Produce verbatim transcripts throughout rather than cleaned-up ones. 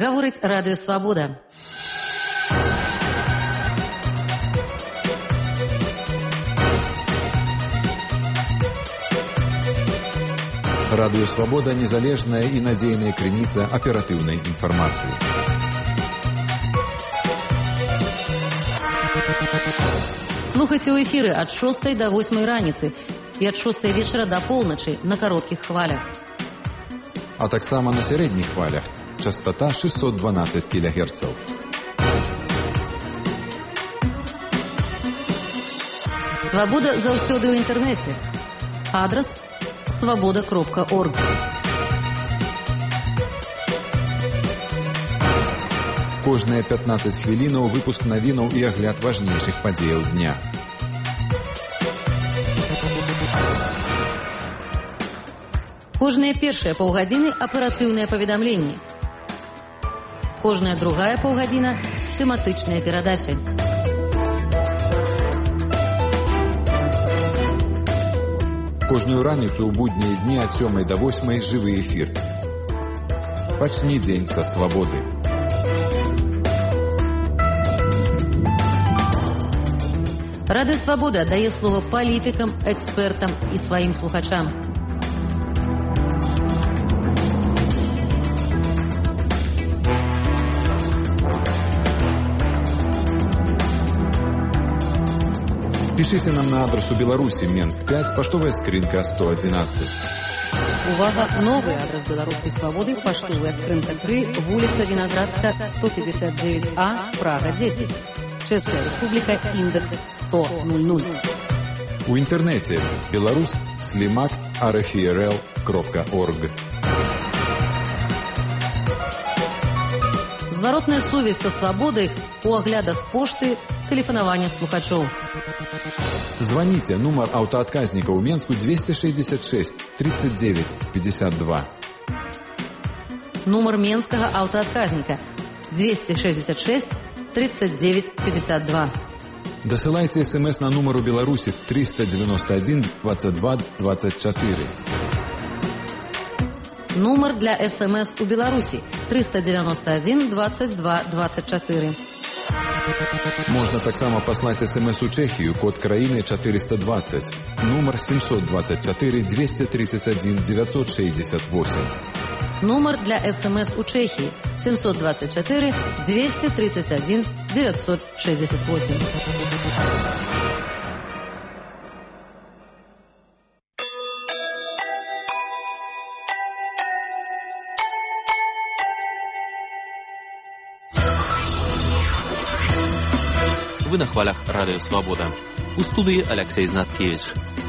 Гаворыць радыё «Свабода». Радыё «Свабода» – незалежная і надзейная крыніца аператыўнай інфармацыі. Слухайце ў эфіры ад шостай да восьмай раніцы і ад шостай вечара да поўначы на кароткіх хвалях. А таксама на сярэдніх хвалях. Частота шестьсот дванадцать кілогерцаў. Свабода заўсёды ў інтэрнэце. Адрас свабода кропка орг. Кожныя пятнаццаць хвілінаў выпуск навінаў і агляд важнейшых падзеяў дня. Кожныя першыя паўгадзіны аператыўныя паведамленні. Кожная другая паўгадзіна тэматычныя перадачы. Кожную раніцу ў буднія дні ад сёмай да восьмай жывы эфір. Пачні дзень са свабоды. Радыё «Свабода» дае слова палітыкам, экспертам і сваім слухачам. Пішыце нам на адрасу Беларусі, Менск пять, паштовая скрынка сто одиннадцать. Увага! Новый адрес беларускай свабоды, паштовая скрынка три, вуліца Вінаградска, сто пятьдесят девять А, Прага десять. Чэшская Республика, индекс сто ноль. У інтэрнэце беларус слімак арфрл кропка орг. Зваротная сувязь са свабодай у аглядах пошты, тэлефанавання слухачоў. Звоните, нумар аўтаадказніка ў Менску двести шестьдесят шесть тридцать девять пятьдесят два. Нумар менскага аўтаадказніка двести шестьдесят шесть тридцать девять пятьдесят два. Дасылайце смс на нумару Беларусі триста девяносто один двадцать два двадцать четыре. Нумар для смс у Беларусі триста девяносто один двадцать два двадцать четыре. Можна таксама паслаць смс у Чэхію, код краіны четыреста двадцать, нумар семьсот двадцать четыре двести тридцать один девятьсот шестьдесят восемь. Нумар для смс у Чэхіі семьсот двадцать четыре двести тридцать один девятьсот шестьдесят восемь. Вы на хвалях радыё «Свабода». У студыі Аляксей Знаткевіч.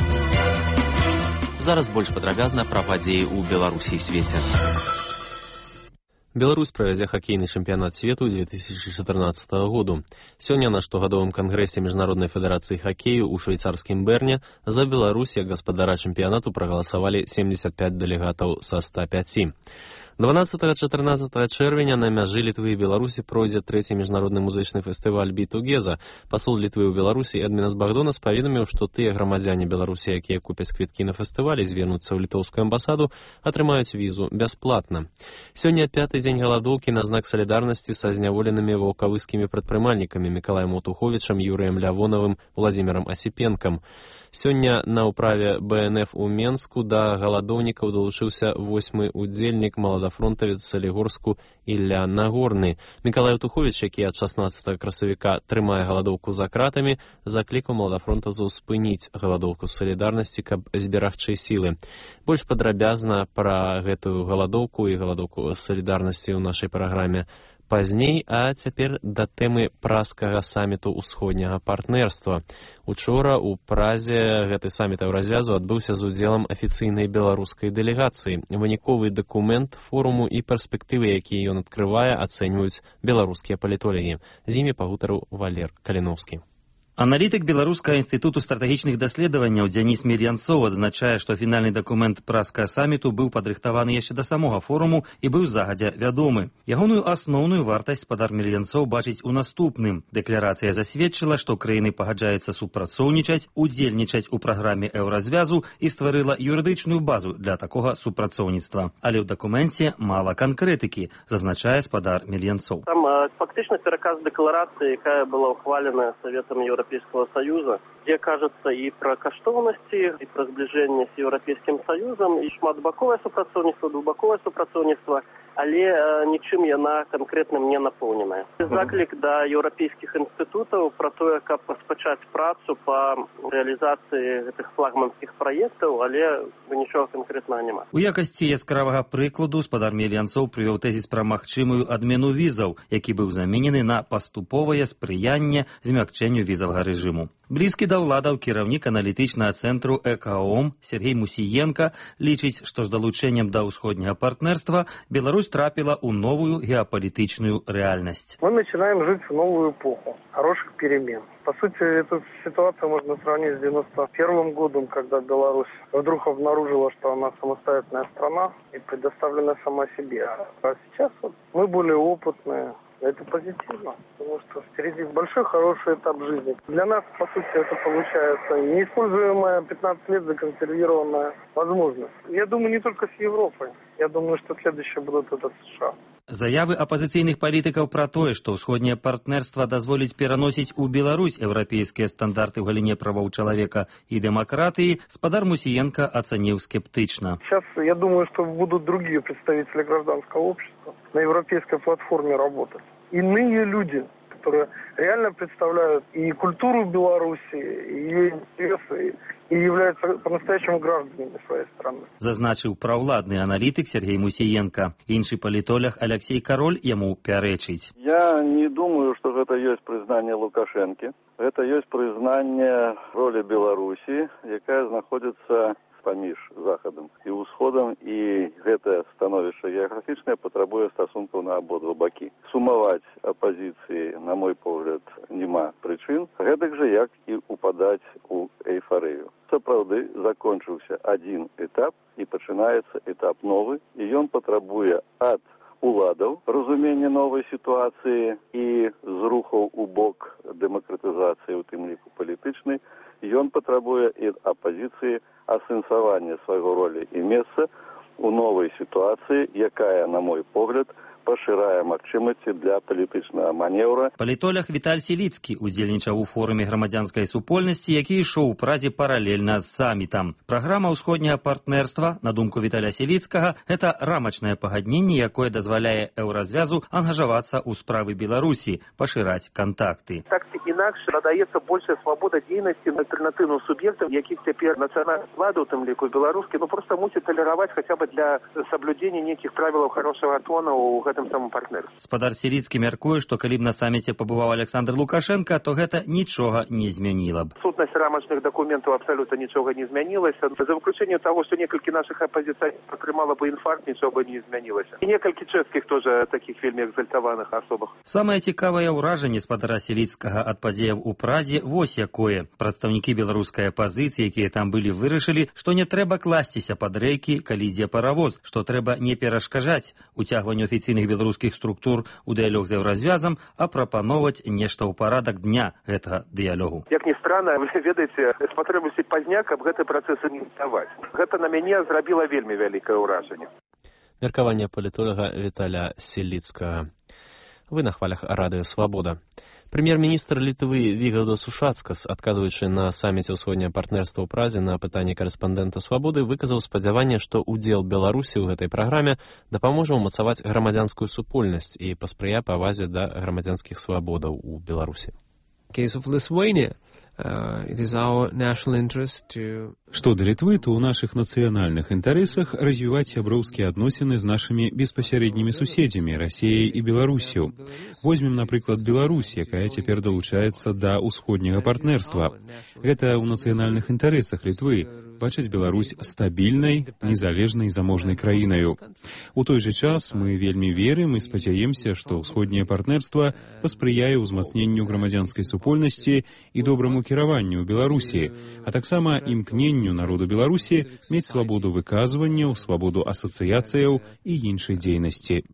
Зараз больш падрабязна пра падзеі ў Беларусі і свеце. Беларусь правядзе хакейны чэмпіянат свету две тысячи чатырнаццатага году. Сёння на штогадовым кангрэсе Міжнароднай федэрацыі хакею ў швейцарскім Берне за Беларусь як гаспадара чэмпіянату прагаласавалі семьдесят пять дэлегатаў са ста пяці. дванаццатага-чатырнаццатага чэрвеня на мяжы Літвы і Беларусі пройдзе трэці міжнародны музычны фестываль «Бітугеза». Пасол Літвы ў Беларусі Эдмінас Багдонас паведаміў, што тыя грамадзяне Беларусі, якія купяць квіткі на фестывалі, звярнуцца ў літоўскую амбасаду, атрымаюць візу бясплатна. Сёння пяты дзень галадоўкі на знак салідарнасці са зняволенымі ваўкавыскімі прадпрымальнікамі Мікалаем Отуховічам, Юрыем Лявонавым, Владзімірам Асіпенкам. Сёння на ўправе бэ эн эф у Менску да галадоўнікаў далучыўся восьмы удзельнік маладафронтавец Салігорску Ілля Нагорны. Мікалай Отуховіч, які ад шаснаццатага красавіка трымае галадоўку за кратамі, заклікаў маладафронтаўцаў спыніць галадоўку салідарнасці, каб зберагчы сілы. Больш падрабязна пра гэтую галадоўку і галадоўку салідарнасці ў нашай праграме пазней, а цяпер да тэмы празскага саміту ўсходняга партнерства. Учора ў Празе гэты саміт развязу адбыўся з удзелам афіцыйнай беларускай дэлегацыі. Выніковы дакумент форуму і перспектывы, якія ён адкрывае, ацэньваюць беларускія палітолагі. З імі пагутарыў Валер Каліноўскі. Аналітык Беларускага інстытуту стратэгічных даследаванняў Дзяніс Мір'янцоў адзначае, што фінальны дакумент пражскага саміту быў падрыхтаваны яшчэ да самога форуму і быў загадзя вядомы. Ягоную асноўную вартасць спадар Мір'янцоў бачыць у наступным. Дэкларацыя засведчыла, што краіны пагаджаюцца супрацоўнічаць, удзельнічаць у праграме еўразвязу і стварыла юрыдычную базу для такога супрацоўніцтва. Але ў дакуменце мала канкрэтыкі, зазначае спадар Мір'янцоў. Там фактычна пераказ дэкларацыі, якая была ухвалена Советом Европейского Союза, где кажется и про каштоўнасці, и про сближение с Европейским Союзом, и шматбаковае супрацоўніцтва, двухбаковае супрацоўніцтва, але э, нічым яна канкрэтным не напоўненая. Заклік да еўрапейскіх інстытутаў про тое, каб распачаць працу па рэалізацыі гэтых флагманскіх праектаў, але нічога канкрэтнага няма. У якасці яскравага прыкладу спадар Мір'янцоў прывёў тэзіс пра магчымую адмену візаў, які быў заменены на паступовае спрыянне змякчэнню візавага рэжыму. Блізкі да ўладаў кіраўнік аналітычнага цэнтру ЭКАОМ Сергей Мусіенка лічыць, што з далучэннем да ўсходняга партнерства Беларусь трапила у новую геополитичную реальность. Мы начинаем жить в новую эпоху хороших перемен. По сути, эту ситуацию можно сравнить с девяносто первым годом, когда Беларусь вдруг обнаружила, что она самостоятельная страна и предоставлена сама себе. А сейчас вот мы более опытные. Это позитивно, потому что впереди большой хороший этап жизни. Для нас, по сути, это получается неиспользуемая пятнадцать лет законсервированная возможность. Я думаю, не только с Европой. Я думаю, что следующее будут это США. Заявы апозіцыйных палітыкаў пра тое, што ўсходняе партнерства дазволіць пераносіць у Беларусь еўрапейскія стандарты ў галіне правоў чалавека і дэмакратыі, спадар Мусіенка ацаніў скептычна. Сейчас, я думаю, что будут другие представители гражданского общества на европейской платформе работать. Иные люди, которые реально представляют и культуру Беларуси, и ее интересы, и являются по-настоящему гражданами своей страны. Зазначыў праўладны аналітык Сергей Мусіенка. Іншы палітолог Алексей Король яму пярэчыць. Я не думаю, что это есть признание Лукашенко. Это есть признание роли Беларуси, якая находится паміж захадам і ўсходам, і гэта становішча геаграфічнае патрабуе стасункаў на абодва бакі. Сумаваць апазіцыі, на мой погляд, няма прычын, гэтак жа як і упадаць у эйфарыю. Сапраўды закончыўся адзін этап і пачынаецца этап новы, і ён патрабуе ад уладаў разумення новай сітуацыі і зрухаў у бок дэмакратызацыі, у тым ліку палітычнай, ён патрабуе і апазіцыі асэнсавання свайго ролі і месца у новай сітуацыі, якая, на мой погляд, пашырае магчымасці для палітычнага манеўра. Палітолог Віталь Селіцкі удзельнічаў у форуме грамадзянскай супольнасці, які ішоў у Празе паралельна з самітам. Праграма ўсходняга партнерства, на думку Віталя Селіцкага, гэта рамачнае пагадненне, якое дазваляе еўразвязу ангажавацца ў справы Беларусі, пашыраць кантакты. Так ці інакш надаецца большая свабода дзейнасці альтэрнатыўным суб'ектам, якіх цяпер нацыянальная ўлада, у тым ліку беларускі, ну проста мусіць талераваць хаця б для саблюдзення нейкіх правілаў хорошага тона ў гэтым самым партнерстве. Спадар Селіцкі мяркуе, што калі б на саміце пабываў Александр Лукашенко, то гэта нічога не змяніла б. Сутнасць рамачных дакументаў абсалютна нічога не змянілася. За выключэннем таго, што некалькі нашых апазіцыйных атрымала бы інфаркт, нічога не змянілася. І некалькі чэшскіх тоже такіх вельмі экзальтаваных асобах. Самае цікавае ўражанне спадара Селіцкага ад падзеяў у Празе вось якое. Прадстаўнікі беларускай апазіцыі, якія там былі, вырашылі, што не трэба класціся пад рэйкі, калі ідзе паравоз, што трэба не перашкаджаць уцягванню афіцыйных беларускіх структур у дыялог з еўразвязам, а прапановаць нешта ў парадак дня гэтага дыялогу. Як ні странна, вы ведаеце, спатрэбуюся пазняк, каб гэты працэс ініцыяваць. Гэта на мяне зрабіла вельмі вялікае ўражанне. Меркаванне палітолага Віталя Селіцкага. Вы на хвалях радыё «Свабода». Прэм'ер-міністр Літвы Вігаўдас Ушацкас, адказваючы на саміце ўсходняга партнерства ў Празе на пытанне карэспандэнта «Свабоды», выказаў спадзяванне, што ўдзел Беларусі ў гэтай праграме дапаможа ўмацаваць грамадзянскую супольнасць і паспрыяе павазе да грамадзянскіх свабодаў у Беларусі. Што да Літвы, то ў нашых нацыянальных інтарэсах развіваць сяброўскія адносіны з нашымі беспасярэднімі суседзямі, Расіяй і Беларусю. Возьмем, напрыклад, Беларусь, якая цяпер далучаецца да ўсходняга партнерства. Гэта ў нацыянальных інтарэсах Літвы. бачаць Беларусь стабільнай, незалежнай, заможнай краінаю. У той жа час мы вельмі верым і спадзяемся, што ўсходняе партнерства паспрыяе ўзмацненню грамадзянскай супольнасці і добраму кіраванню ў Беларусі, а таксама імкненню народу Беларусі мець свабоду выказванняў, свабоду асацыяцыяў і іншай дзейнасці.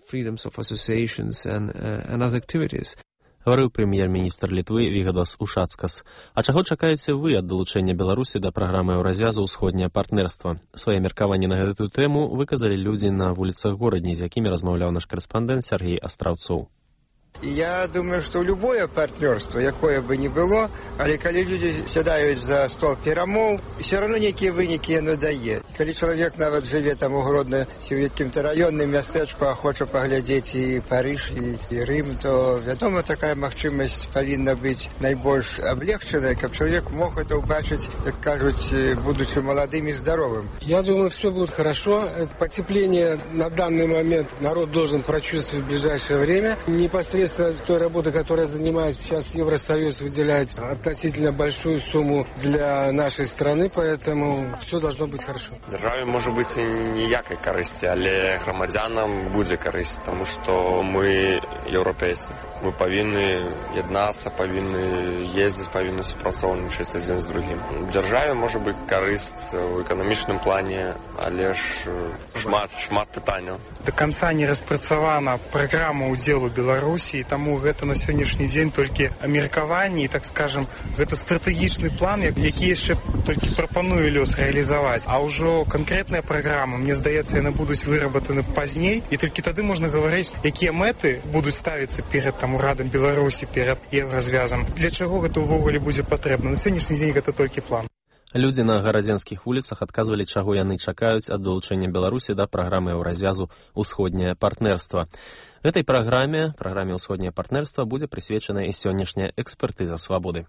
Гаварыў прэм'ер-міністр Літвы Вігадас Ушацкас. А чаго чакаеце вы ад далучэння Беларусі да праграмы еўразвязу «Усходняе партнерства»? Свае меркаванні на гэтую тэму выказалі людзі на вуліцах горадні, з якімі размаўляў наш карэспандэнт Сергей Астраўцоў. Я думаю, что любое партнерство, якое бы ни было, але калі люди сядаюць за стол перамоў, все равно некие вынікі оно дае. Калі чалавек нават жыве там у Гродно, ці ў якім-то раённым мястэчку, а хоча паглядзець і Париж, і, і Рым, то, вядома, такая магчымасць павінна быць найбольш аблегчаная, каб чалавек мог это убачыць, як кажуць, будучи молодым и здоровым. Я думаю, все будет хорошо. Потепление на данный момент народ должен прочувствовать в ближайшее время. Непосредственно той работы, которая занимает сейчас Евросоюз, выделяет относительно большую сумму для нашей страны, поэтому все должно быть хорошо. Державе може бути ніякої користі, але громадянам буде користь, тому що ми європейці. Ми повинні єднатися, повинні їздити, повинні співпрацювати один з другим. Державі може бути користь в економічному плані, але ж шмат, шмат питань. До конца не распрацавана программа удзелу Беларусі, таму гэта на сённяшні дзень толькі меркаванне, так скажем, гэта стратэгічны план, які яшчэ толькі прапануе лёс рэалізаваць. А ўжо канкрэтная праграма, мне здаецца, яны будуць вырабатаны пазней, і толькі тады можна гаварыць, якія мэты будуць ставіцца перад там урадам Беларусі, перад еўразвязам. Для чаго гэта ўвогуле будзе патрэбна? На сённяшні дзень гэта толькі план. Людзі на гарадзенскіх вуліцах адказвалі, чаго яны чакаюць ад далучэння Беларусі да праграмы еўразвязу «Усходняе партнерства». Гэтай праграме, праграме «Усходняе партнерства», будзе прысвечана і сённяшняя экспертыза свабоды.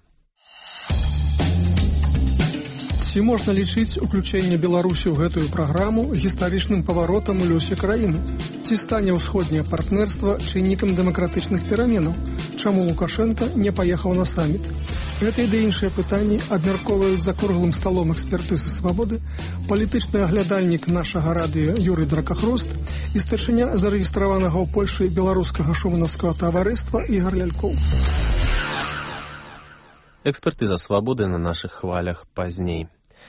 Ці можна лічыць уключэнне Беларусі ў гэтую праграму гістарычным паваротам у лёсе краіны? Ці стане ўсходняе партнерства чыннікам дэмакратычных пераменаў? Чаму Лукашенко не паехаў на саміт? Гэта і да іншыя пытанні абмяркоўваюць за круглым сталом экспертызы свабоды палітычны аглядальнік нашага радыё Юрый Дракахрост і старшыня зарэгістраванага ў Польшы беларускага шуманаўскага таварыства Ігар Лялькоў. Экспертыза свабоды на нашых хвалях пазней.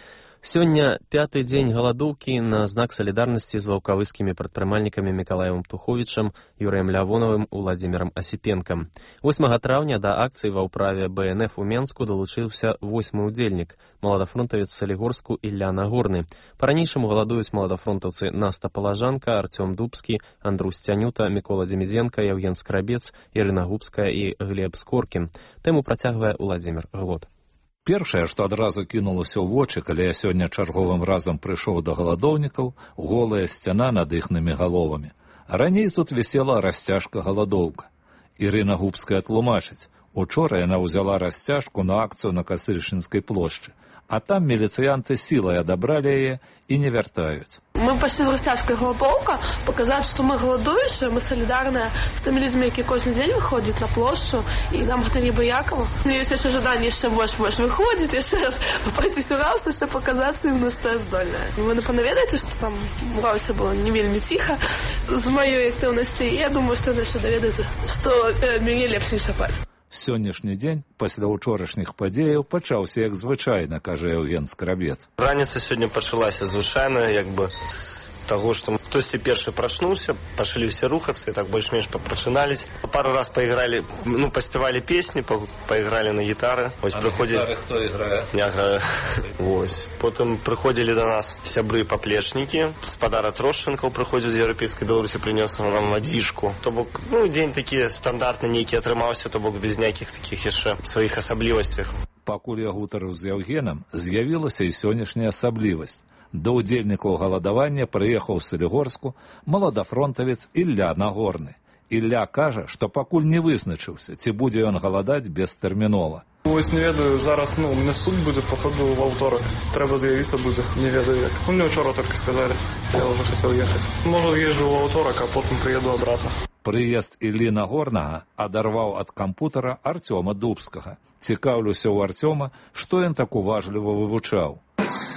Сёння пяты дзень галадоўкі на знак салідарнасці з ваўкавыскімі прадпрымальнікамі Мікалаевым Туховічам, Юрыем Лявоновым, Уладзімірам Асіпенкам. восьмага траўня да акцыі ва ўправе Бэ Эн Эф у Менску далучыўся восьмы ўдзельнік, маладафронтавец Салігорску Ілля Нагорны. Па-ранейшаму галадуюць маладафронтаўцы Наста Палажанка, Арцём Дубскі, Андрусь Цянюта, Мікола Дземідзенка, Яўген Скрабец, Ірына Губская і Глеб Скоркін. Тэму працягвае Уладзімір Глот. Першае, што адразу кінулася ў вочы, калі я сёння чарговым разам прыйшоў да галадоўнікаў, голая сцяна над іхнымі галовамі. А раней тут вісела расцяжка галадоўка. Ірына Губская тлумачыць. Учора яна ўзяла расцяжку на акцыю на Касыршынскай плошчы, а там міліцыянты сілай адабралі яе і не вяртаюць. Мы пошли з расцяжкай галадоўка, показаць, што мы галадуючыя, мы салідарныя з тымі людзьмі, які кожны дзень выходзяць на плошчу, і нам гэта не баякава. Мне ёсць яшчэ жаданне яшчэ больш-больш выходзіць, яшчэ раз папрасіць раз, яшчэ паказацца ім, на што я здольная. Вы, напэўна, ведаеце, што там у Гаўсе было не вельмі ціха з маёй актыўнасці, і я думаю, што яны яшчэ даведаюцца, што э, мяне лепш не шапаць. Сённяшні дзень пасля ўчорашніх падзеяў пачаўся як звычайна, кажа Яўген Скрабец. Раніца сёння пачалася звычайна, як бы з таго, што хтосьці першы прачнуўся, пачалі ўсе рухацца і так больш-менш папрачынались. Пару раз пайгралі, ну, паспявалі песні, пайгралі на гітары. Вось а прыходзі... на гітары хто іграе? Не грае. Вось. Потым прыходзілі да нас сябры-паплечнікі. Спадара Трошченкаў прыходзіў з Еўрапейскай Беларусі, прынёс нам вадзішку. То бок, ну, дзень такі стандартны нейкі атрымаўся, то бок без ніякіх такіх яшчэ сваіх асаблівасцях. Пакуль я гутарыў з Яўгенам, з'явілася і сённяшняя асаблівасць. Да ўдзельнікаў галадавання прыехаў з Салігорску маладафронтавец Ілля Нагорны. Ілля кажа, што пакуль не вызначыўся, ці будзе ён галадаць бестэрмінова. Вось не ведаю, зараз, ну, у мяне суд будзе, походу, ва ўторак. Трэба з'явіцца будзе, не ведаю як. Ну, мне ўчора толькі сказалі, я ўжо хацеў ехаць. Можа, з'езджу ва ўторак, а потым прыеду абратна. Прыезд Іллі Нагорнага адарваў ад кампутара Арцёма Дубскага. Цікаўлюся ў Арцёма, што ён так уважліва вывучаў.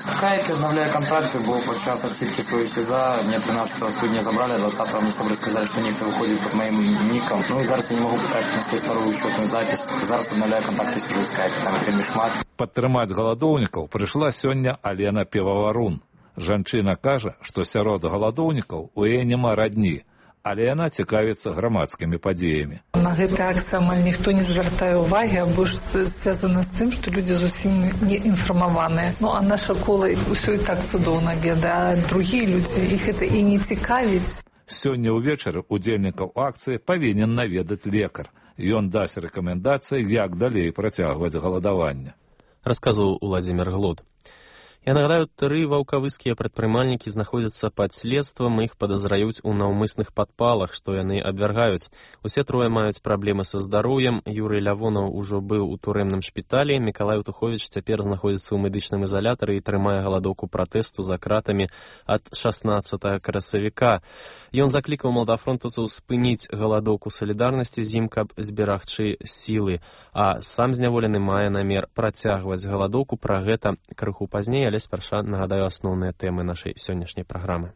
Хайп, обновляю контракты, был подчас отсидки своего СИЗА, мне тринадцатого студня забрали, двадцатого мне собрали, сказали, что никто выходит под моим ником. Ну и зараз я не могу потратить на свою вторую учетную запись. Зараз обновляю контакты, сижу в скайпе, там вельмі шмат. Падтрымаць галадоўнікаў прыйшла сёння Алена Пивоварун. Жанчына кажа, што сярод галадоўнікаў у яе няма радні, але яна цікавіцца грамадскімі падзеямі. На гэты акт амаль ніхто не звяртае ўвагі, або ж звязана з тым, што людзі зусім не інфармаваныя. Ну а наша кола ўсё і так цудоўна ведае, а другія людзі іх гэта і не цікавіць. Сёння ўвечары удзельнікаў акцыі павінен наведаць лекар. Ён дасць рэкамендацыі, як далей працягваць галадаванне. Расказваў Уладзімір Глод. Я нагадаю, тры ваўкавыскія прадпрымальнікі знаходзяцца пад следствам, іх падазраюць у наўмысных падпалах, што яны абвяргаюць. Усе трое маюць праблемы са здароўем. Юрый Лявонаў ужо быў у турэмным шпіталі. Мікалай Утуховіч цяпер знаходзіцца ў медычным ізалятары і трымае галадоўку пратэсту за кратамі ад шаснаццатага красавіка. Ён заклікаў малдафронтаўцаў спыніць галадоўку салідарнасці з ім, каб зберагчы сілы. А сам зняволены мае намер працягваць галадоўку. Пра гэта крыху пазней, але спярша нагадаю асноўныя тэмы нашай сённяшняй праграмы.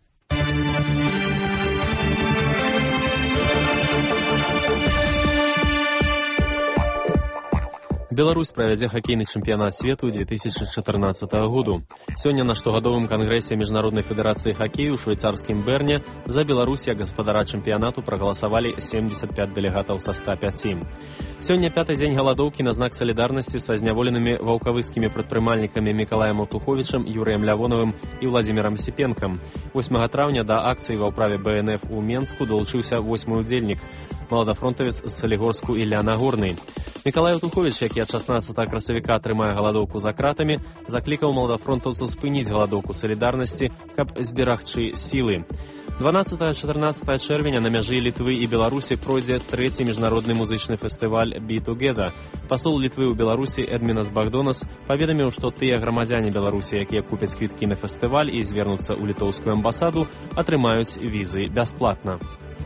Беларусь правядзе хакейны чэмпіянат свету две тысячи чатырнаццатага году. Сёння на штогадовым кангрэсе Міжнароднай федэрацыі хакею ў швейцарскім Берне за Беларусь як гаспадара чэмпіянату прагаласавалі семьдесят пять дэлегатаў са ста пяці. Сёння пяты дзень галадоўкі на знак салідарнасці са зняволенымі ваўкавыскімі прадпрымальнікамі Мікалаем Утуховічам, Юрыем Лявонавым і Владзімірам Сіпенкам. восьмага траўня да акцыі ва ўправе бэ эн эф у Менску далучыўся восьмы ўдзельнік, маладафронтавец з Салігорску Ілля Нагорны. Мікалай Утуховіч, які ад шаснаццатага красавіка трымае галадоўку за кратамі, заклікаў маладафронтаўцаў спыніць галадоўку салідарнасці, каб зберагчы сілы. дванаццатага-чатырнаццатага чэрвеня на мяжы Літвы і Беларусі пройдзе трэці міжнародны музычны фестываль «Be Together». Пасол Літвы ў Беларусі Эдмінас Багдонас паведаміў, што тыя грамадзяне Беларусі, якія купяць квіткі на фестываль і звернуцца ў літоўскую амбасаду, атрымаюць візы бясплатна.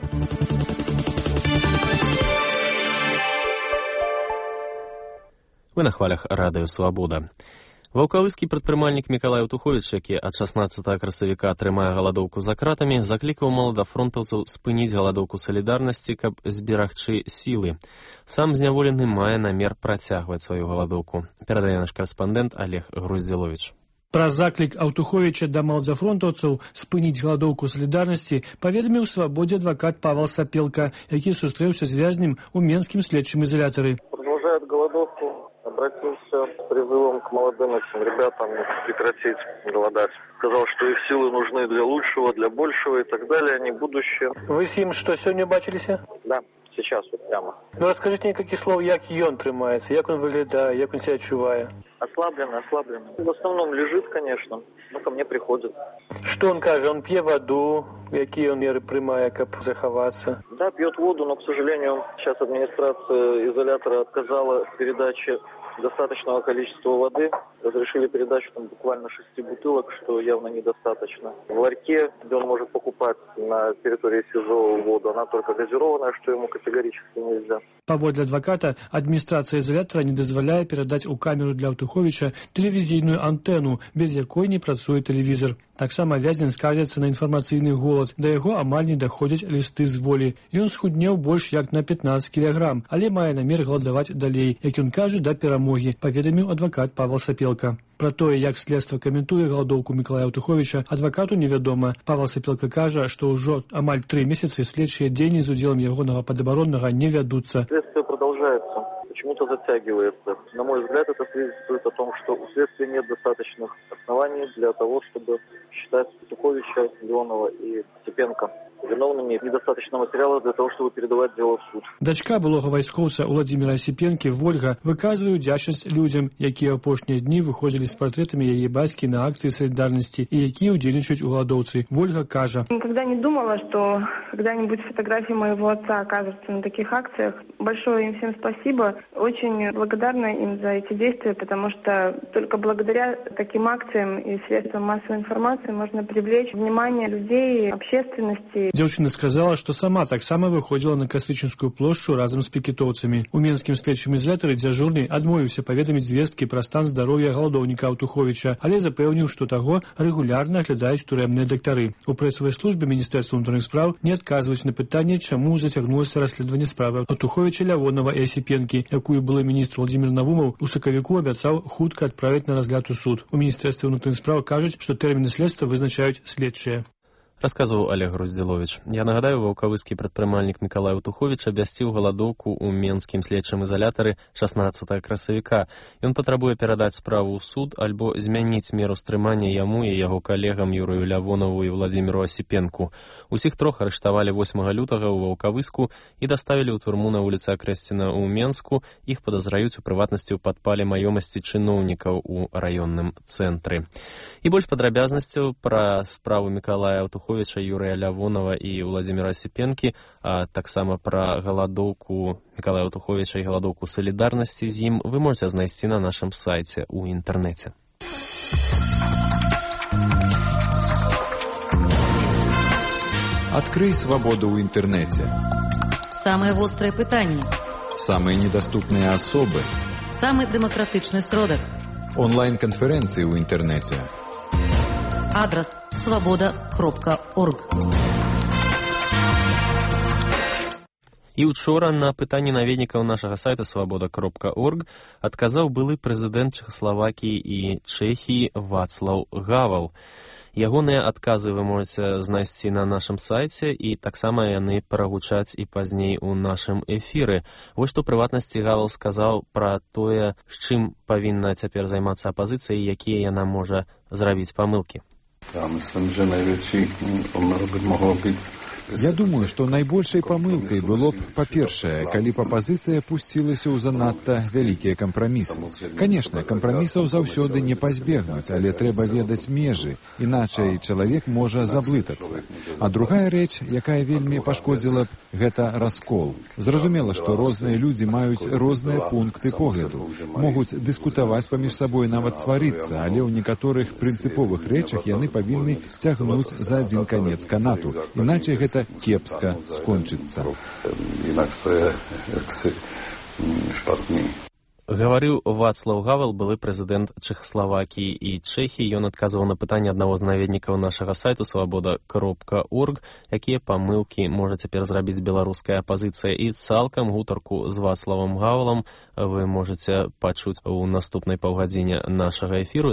Вы на хвалях радыё «Свабода». Ваўкавыскі прадпрымальнік Мікалай Утуховіч, які ад шаснаццатага красавіка трымае галадоўку за кратамі, заклікаў маладафронтаўцаў спыніць галадоўку салідарнасці, каб зберагчы сілы. Сам зняволены мае намер працягваць сваю галадоўку. Перадае наш карэспандэнт Олег Груздзіловіч. Пра заклік Аўтуховіча да маладафронтаўцаў спыніць галадоўку салідарнасці паведаміў «Свабодзе» адвакат Павел Сапелка, які сустрэўся з вязнем у менскім следчым изоляторе. Продолжает голодовку. Обратился с призывом к молодым этим ребятам прекратить голодать. Сказал, что их силы нужны для лучшего, для большего и так далее, они будущее. Вы с ним что, сегодня бачилися? Да, сейчас вот прямо. Ну расскажите некалькі слов, як ён трымаецца, як он выглядае, як он себя адчувае? Ослабленный, ослабленный. В основном лежит, конечно, но ко мне приходит. Что он кажет? Он пьет воду, какие он меры прямая, как заховаться? Да, пьет воду, но, к сожалению, сейчас администрация изолятора отказала в передаче достаточного количества воды. Разрешили передачу там буквально шести бутылок, что явно недостаточно. В ларьке, где он может покупать на территории СИЗО воду, она только газированная, что ему категорически нельзя. Паводле адваката, адміністрацыя изолятора не дазваляе перадаць у камеру для Аўтуховіча тэлевізійную антэну, без якой не працуе тэлевізор. Таксама вязнен скардзяцца на інфармацыйны голад, да яго амаль не даходзяць лісты з волі. Ён схуднеў больш як на пятнаццаць кілаграм, але мае намер галадаваць далей, як ён кажа, да перамогі, паведаміў адвакат Павел Сапелка. Пра тое, як следства каментуе галадоўку Мікалая Аўтуховіча, адвакату невядома. Павел Сапелка кажа, што ўжо амаль тры месяцы следчыя дзеянні з удзелам ягонага падабароннага не вядуцца. Следствие продолжается. Почему-то затягивается. На мой взгляд, это свидетельствует о том, что у следствия нет достаточных оснований для того, чтобы считать Утуховича, Леонова и Сипенко виновными. Недостаточно материала для того, чтобы передавать дело в суд. Дачка былога вайскоўца Уладзіміра Сіпенкі, Вольга, выказвае удзячнасць людзям, якія апошнія дні выходзілі з партрэтамі яе бацькі на акцыі салідарнасці і якія ўдзельнічаюць у галадоўцы. Вольга кажа: «Никогда не думала, что когда-нибудь фотографии моего отца окажутся на таких акциях. Большое им всем спасибо. Очень благодарна им за эти действия, потому что только благодаря таким акциям и средствам массовой информации можно привлечь внимание людей, общественности Дзяўчына сказала, што сама таксама выходзіла на Кастрычынскую плошчу разам з пікетоўцамі. У менскім следчым ізалятары дзяжурны адмовіўся паведаміць звесткі пра стан здароўя галадоўніка Аўтуховіча, але запэўніў, што таго рэгулярна аглядаюць турэмныя дактары. У прэсавай службе Міністэрства ўнутраных спраў не адказваюць на пытанне, чаму зацягнулася расследаванне справы Аўтуховіча, Лявонова і Асіпенкі, якую былы міністр Владзімір Навумаў у сакавіку абяцаў хутка адправіць на разгляд у суд. У Міністэрстве ўнутраных спраў кажуць, што тэрміны следства вызначаюць следчыя. Расказваў Олег Груздзіловіч. Я нагадаю, ваўкавыскі прадпрымальнік Мікалай Аўтуховіч абвясціў галадоўку ў менскім следчым ізалятары шаснаццатага красавіка. Ён патрабуе перадаць справу ў суд альбо змяніць меру стрымання яму і яго калегам Юрыю Лявонову і Владзіміру Асіпенку. Усіх трох арыштавалі восьмага лютага ў Ваўкавыску і даставілі ў турму на вуліцы Акрэсціна ў Менску. Іх падазраюць у прыватнасці ў падпале маёмасці чыноўнікаў у раённым цэнтры. І больш падрабязнасцяў пра справу Мікалая Аўтуховіча, Юрыя Лявонова і Владзіміра Асіпенкі, а таксама пра галадоўку Мікалая Аўтуховіча і галадоўку салідарнасці з ім вы можете знайсці на нашым сайце ў інтэрнэце. Открой свободу в интернете. Самые острые пытания. Самые недоступные особы. Самый демократичный сродок. Онлайн-конференции в интернете. Адрес свобода кропка орг. І учора на пытанні наведнікаў нашага сайта свобода кропка орг адказаў былы прэзідэнт Чэхаславакіі і Чэхіі Вацлаў Гавал. Ягоныя адказы вы можете знайсці на нашым сайце, і таксама яны прагучаць і пазней у нашым эфіры. Вось што прыватнасці Гавал сказаў пра тое, з чым павінна цяпер займацца апазіцыя і якія яна можа зрабіць памылкі. Ja myslím, že najvětší omyl by mohlo být... Я думаю, што найбольшай памылкай было б, па-першае, калі б апазіцыя пусцілася ў занадта вялікія кампрамісы. Канешне, кампрамісаў заўсёды не пазбегнуць, але трэба ведаць межы, іначай чалавек можа заблытацца. А другая рэч, якая вельмі пашкодзіла б, гэта раскол. Зразумела, што розныя людзі маюць розныя пункты погляду, могуць дыскутаваць паміж сабой, нават сварыцца, але ў некаторых прынцыповых рэчах яны павінны цягнуць за адзін канец канату, іначай гэта кепска скончыцца. Гаварыў Вацлаў Гавал, былы прэзідэнт Чэхаславакіі і Чэхіі. Ён адказваў на пытанне аднаго з наведнікаў нашага сайту свобода кропка орг, якія памылкі можа цяпер зрабіць беларуская апазіцыя. І цалкам гутарку з Вацлавам Гавалам вы можете пачуць у наступнай паўгадзіне нашага эфіру.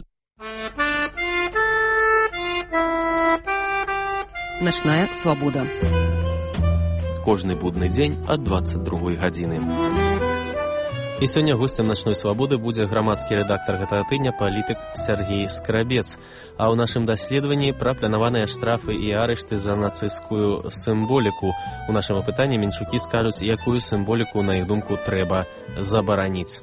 Начная свобода. Кожны будны дзень ад дваццаць другой гадзіны. І сёння госцем начной свабоды будзе грамадскі рэдактар гэтага тыдня, палітык Сяргей Скрабец. А ў нашым даследаванні пра планаваныя штрафы і арышты за нацысцкую сімволіку. У нашым апытанні менчукі скажуць, якую сімволіку, на іх думку, трэба забараніць.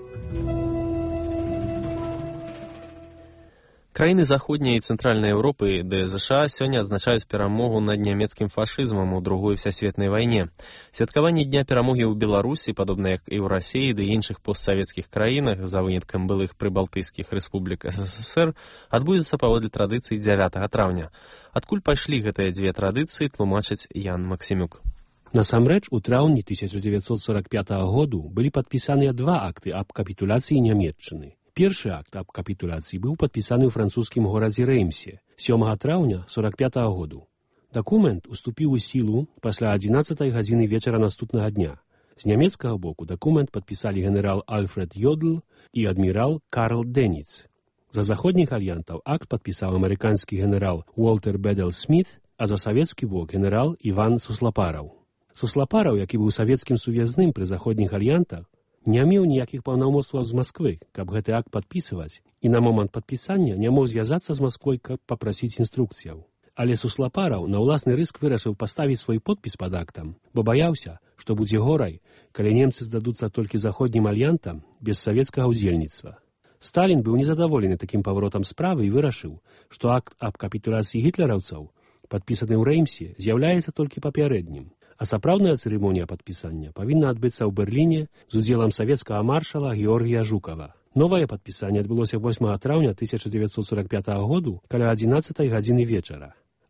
Краіны заходняй і цэнтральнай Еўропы ды ЗША сёння адзначаюць перамогу над нямецкім фашызмам у другой всесветнай вайне. Святкаванне дня перамогі ў Беларусі, падобна як і ў Расіі ды іншых постсавецкіх краінах, за выняткам былых прыбалтыйскіх рэспублік СССР, адбудзецца паводле традыцыі дзявятага траўня. Адкуль пайшлі гэтыя дзве традыцыі, тлумачыць Ян Максімюк. Насамрэч, у траўні тысяча дзевяцьсот сорок пятага году былі падпісаныя два акты аб капітуляцыі Нямецчыны. Першы акт аб капітуляцыі быў падпісаны ў французскім горадзе Рэймсе сёмага траўня сорок пятага году. Дакумент уступіў у сілу пасля адзінаццатай гадзіны вечара наступнага дня. З нямецкага боку дакумент падпісалі генерал Альфред Йодл і адмірал Карл Деніц. За заходніх альянтаў акт падпісаў амерыканскі генерал Уолтер Бедел Сміт, а за савецкі бок генерал Іван Суслапараў. Суслапараў, які быў савецкім сувязным пры заходніх альянтах, не меў ніякіх паўнамоцтваў з Масквы, каб гэты акт падпісваць, і на момант падпісання не мог звязацца з Масквой, каб папрасіць інструкцыяў. Але Суслапараў на ўласны рыск вырашыў паставіць свой подпіс пад актам, бо баяўся, што будзе горай, калі немцы здадуцца толькі заходнім альянтам без савецкага ўдзельніцтва. Сталін быў незадаволены такім паваротам справы і вырашыў, што акт аб капітуляцыі гітлераўцаў, падпісаны ў Рэймсе, з'яўляецца толькі папярэднім. А сапраўдная цырымонія падпісання павінна адбыцца ў Берліне з удзелам савецкага маршала Георгія Жукава. Новае падпісанне адбылося восьмага траўня тысяча дзевяцьсот сорок пятага году каля адзінаццатай гадзіны вечара.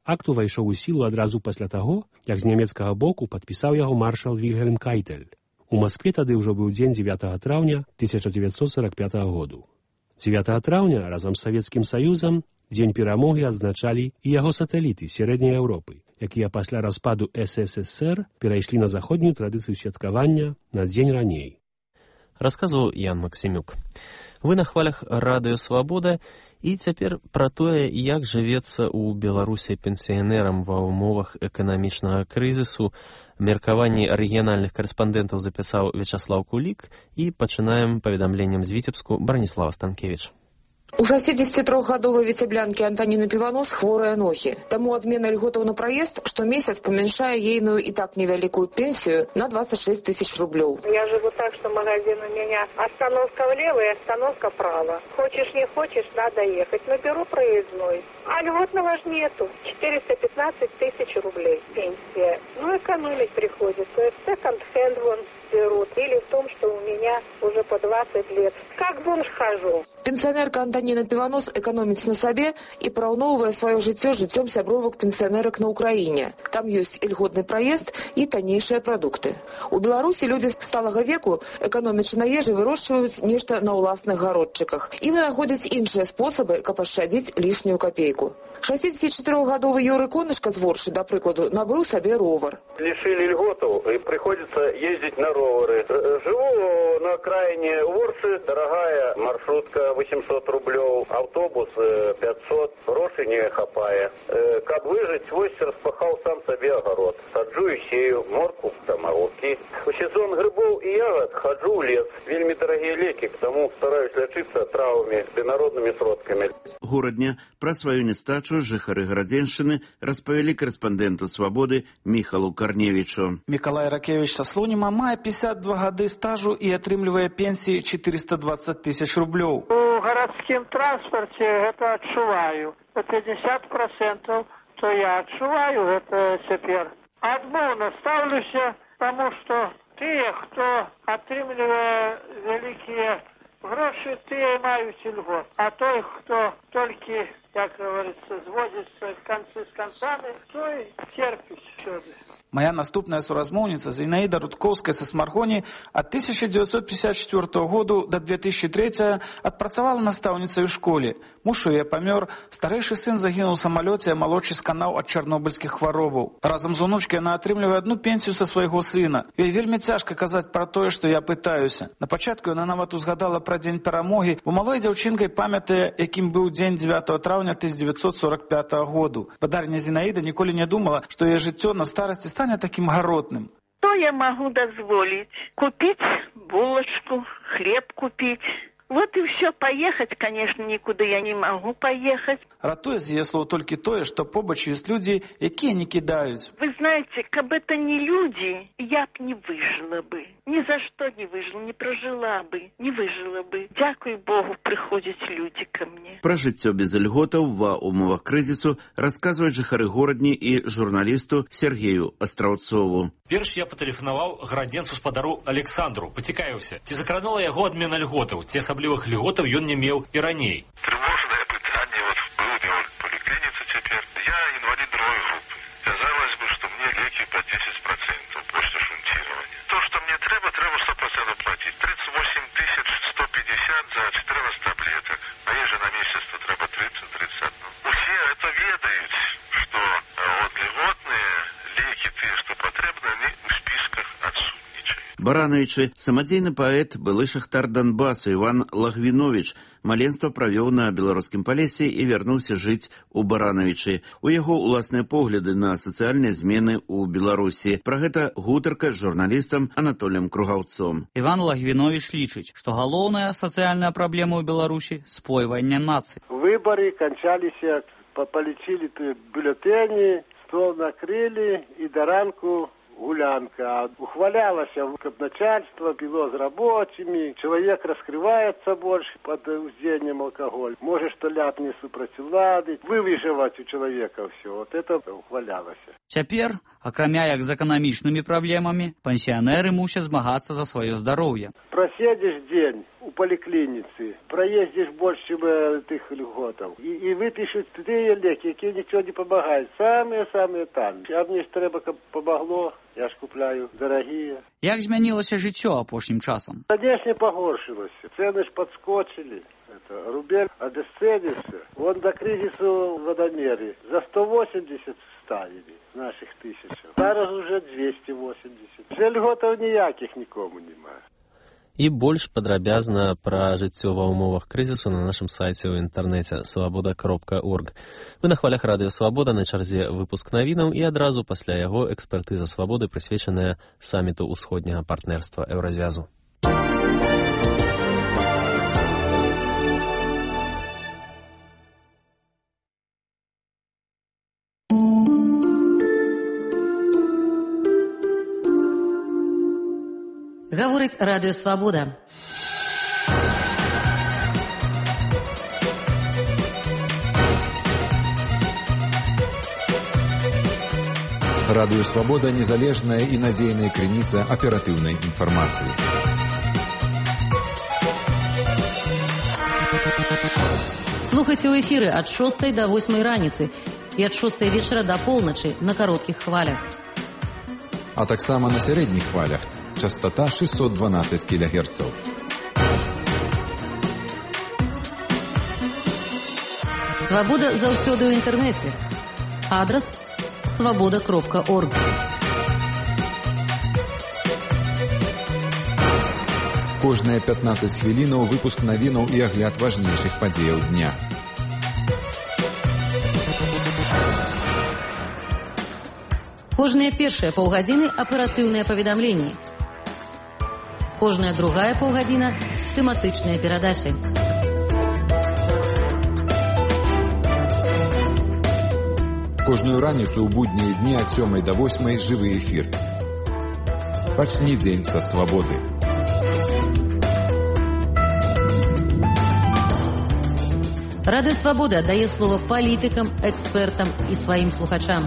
Акт увайшоў у сілу адразу пасля таго, як з нямецкага боку падпісаў яго маршал Вільгельм Кайтэль. У Маскве тады ўжо быў дзень дзевятага траўня тысяча дзевятьсот сорок пятага году. дзевятага траўня разам з Савецкім Саюзам дзень перамогі адзначалі і яго сатэліты сярэдняй Еўропы, якія пасля распаду эс эс эс эр перайшлі на заходнюю традыцыю святкавання на дзень раней. Расказваў Ян Максімюк. Вы на хвалях радыё «Свабода» і цяпер пра тое, як жывецца ў Беларусі пенсіянерам ва ўмовах эканамічнага крызісу, меркаванні рэгіянальных карэспандэнтаў запісаў Вячаслаў Кулік і пачынаем паведамленнем з Віцебску Браніслава Станкевіч. У шестидесятитрёхгадовой віцеблянкі Антаніны Піванос хворыя ногі. Таму адмена льготаў на праезд штомесяц памяншае ейную і так невялікую пенсію на двадцать шесть тысяч рублёў. Я живу так, что магазин у меня остановка влево и остановка вправо. Хочешь, не хочешь, надо ехать. Но беру проездной. А льготного ж нету. четыреста пятнадцать тысяч рублей пенсия. Ну, экономить приходится. Секонд-хенд вон берут. Или в том, что у меня уже по двадцать лет. Как бомж хожу. Пенсіонерка Антаніна Піванос эканоміць на сабе і параўноўвае сваё жыццё жыццём сябровак пенсіонерак на Украіне. Там ёсць ільготны праезд і таннейшыя прадукты. У Беларусі людзі сталага веку, эканомячы на ежы, вырошчваюць нешта на ўласных гародчыках і вынаходзяць іншыя спосабы, каб ашчадзіць лішнюю капейку. шестидесятичетырёхгадовы Юры Конышка з Воршы, да прыкладу, набыў сабе ровар. Лишили льготу, и приходится ездить на ровары. Живу на окраине Ворсы, дорогая маршрутка восемьсот рублёў, автобус пятьсот, грошей не хапае. Как выжить, свой распахал сам себе огород. Саджу и сею, морку, там огурки. В сезон грибов и ягод ходжу в лес. Вельми дорогие леки, к тому стараюсь лечиться травами, народными сродками. Горадня пра сваю нестачу жыхары Гарадзеншчыны распавялі карэспандэнту «Свабоды» Міхалу Карневічу. Миколай Ракевич са Слоніма мае пятьдесят два гады стажу і атрымлівае пенсіі четыреста двадцать тысяч рублёў. У гарадскім транспорте это адчуваю. По пятьдесят процентов, то я адчуваю это цяпер. Адмоўна ставлюся, потому что тыя, хто атрымлівае вялікія гроши, тыя маюць льгот. А той, хто толькі, як говорится, зводится концы с концами, той терпіць всюди. Моя наступная суразмоўніца Зінаіда Рудкоўская са Смаргоні ад тысяча девятьсот пятьдесят четвёртого году до две тысячи третьего адпрацавала настаўніцай у школе. Муж яе памёр, старэйшы сын загінуў у самалёце, а малодшы сканаў ад чарнобыльскіх хваробаў. Разам з унучкай яна атрымлівае адну пенсію са свайго сына. Ёй вельмі цяжка казаць пра тое, што я пытаюся. На пачатку яна нават узгадала пра дзень перамогі, бо малой дзяўчынкай памятае, якім быў дзень дзевятого траўня тысяча девятьсот сорок пятого году. Падарня Зінаіда ніколі не думала, што яе жыццё на старасці стане таким гаротным. Что я могу дозволить? Купить булочку, хлеб купить. Вот и все. Поехать, конечно, никуда я не могу поехать. Ратуе з яе слоў толькі тое, што побач ёсць людзі, якія не кідаюць. Вы знаете, как бы это не люди, я б не выжила бы. Ни за что не выжила, не прожила бы, не выжила бы. Дякую Богу, приходят люди ко мне. Пра жыццё без льготаў ва умовах крызісу расказваюць жыхары горадні і журналісту Сергею Астраўцову. Перш я патэлефанаваў гарадзенцу спадару Александру, пацікавіўся, ці закранула яго адмена льготаў, ці асаблівых льготаў ён не меў і раней. Тревожное пытанне, вот был в поликлинице теперь. Я инвалид другой группы. Казалось бы, что мне леки по десять процентов после шунтирования. То, что мне треба, треба сто процентов платить. тридцать восемь тысяч сто пятьдесят за четырнадцать таблеток. А я же на месяц то треба тридцать тридцать одна. Все это ведают, что вот льготные леки, те, что потребны, они в списках отсутничают. Барановичы, самадзейны паэт, былы шахтар Донбасу Іван Лагвіновіч, маленства правёў на беларускім палесе і вярнуўся жыць у Барановичы. У яго ўласныя погляды на сацыяльныя змены ў Беларусі. Пра гэта гутарка з журналістам Анатоліем Кругаўцом. Іван Лагвіновіч лічыць, што галоўная сацыяльная праблема ў Беларусі спойванне нацый. Выборы кончаліся, палічылі бюллетэні, стол накрылі і да ранку гулянка. Ухвалялася, каб начальство било с рабочими, человек раскрывается больше под уздзеяннем алкоголя. Может, что ляпни супротив улады, вывыживать у человека все. Вот это ухвалялася. Цяпер, акрамя як з эканамічнымі праблемамі, пенсіянеры мусяць змагацца за сваё здароўе. Проседзіш дзень у у поликлинице, проездишь больше, чем этих льготов. И, и выпишут те леки, которые ничего не помогают. Самые-самые там. А мне ж треба, как помогло, я ж купляю дорогие. Як змянілася жыццё апошнім часам? Конечно, погоршилось. Цены ж подскочили. Это, рубль обесценился. Вон до кризису в водомере за сто восемьдесят ставили наших тысяч. Зараз уже двести восемьдесят. Вже льготов ніяких нікому немає. І больш падрабязна пра жыццё ва ўмовах крызісу на нашым сайце ў інтэрнэце свабода кропка орг. Вы на хвалях радыё Свабода, на чарзе выпуск навінаў і адразу пасля яго экспертыза свабоды, прысвечаная саміту ўсходняга партнерства Еўразвязу. Гаворыць радыё Свабода. Радыё Свабода — незалежная і надзейная крыніца аператыўнай інфармацыі. Слухайце ў эфіры ад шостай да восьмай раніцы і ад шостай вечара да поўначы на кароткіх хвалях. А таксама на сярэдніх хвалях. Частота шестьсот двенадцать килогерцев. Свабода заўсёды ў інтэрнэце. Адрас свабода кропка орг. Кожныя пятнадцать хвілінаў выпуск навінаў і агляд важнейшых падзеяў дня. Кожныя першыя паўгадзіны аператыўныя паведамленні. Кожная другая паўгадзіна тэматычныя перадачы. Кожную раніцу ў буднія дні ад сёмай да восьмай жывы эфір. Пачні дзень са свабоды. Радыё Свабода дае слова палітыкам, экспертам і сваім слухачам.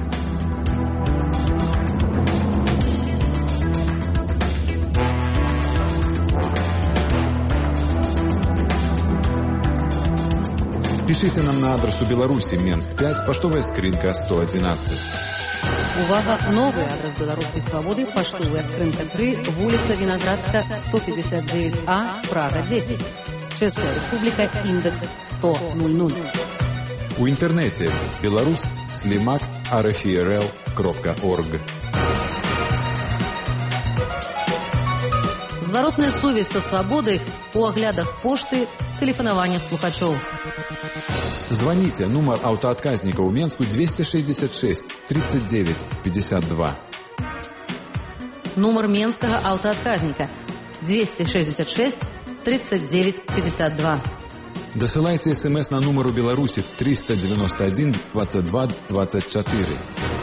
Пишите нам на адрес у Беларуси, Менск пять, поштовая скринка сто одиннадцать. Увага, новый адрес Белорусской Свободы, поштовая скринка три, улица Виноградска, сто пятьдесят девять А, Прага десять. Чешская Республика, индекс сто ноль. У интернете белорус слимак арфрл кропка орг. Зворотная сувязь со свободой у оглядах пошты, телефонованиях слухачоў. Звоните, номер автоотказника у Менску двести шестьдесят шесть тридцать девять пятьдесят два. Номер Менского автоотказника двести шестьдесят шесть тридцать девять пятьдесят два. Досылайте смс на номер у Беларуси триста девяносто один двадцать два двадцать четыре.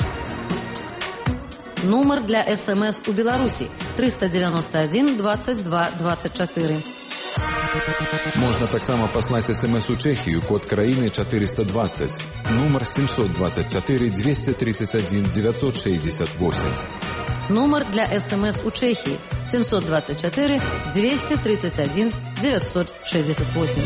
Номер для смс у Беларуси триста девяносто один двадцать два двадцать четыре. Можна таксама паслаць смс у Чэхію, код краіны четыреста двадцать, номер семьсот двадцать четыре двести тридцать один девятьсот шестьдесят восемь. Номер для смс у Чехии семьсот двадцать четыре двести тридцать один девятьсот шестьдесят восемь.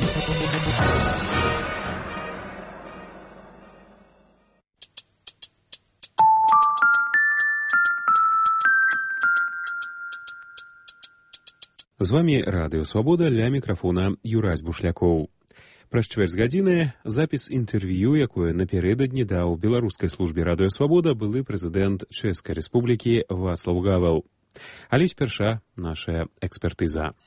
З вами Радыё Свабода, ля мікрафона Юрась Бушлякоў. Праз чвэрць гадзіны запіс інтэрв'ю, якое напярэдадні даў беларускай службе Радыё Свабода былы прэзідэнт Чэшскай Рэспублікі Вацлаў Гавел. Але спярша наша экспертыза.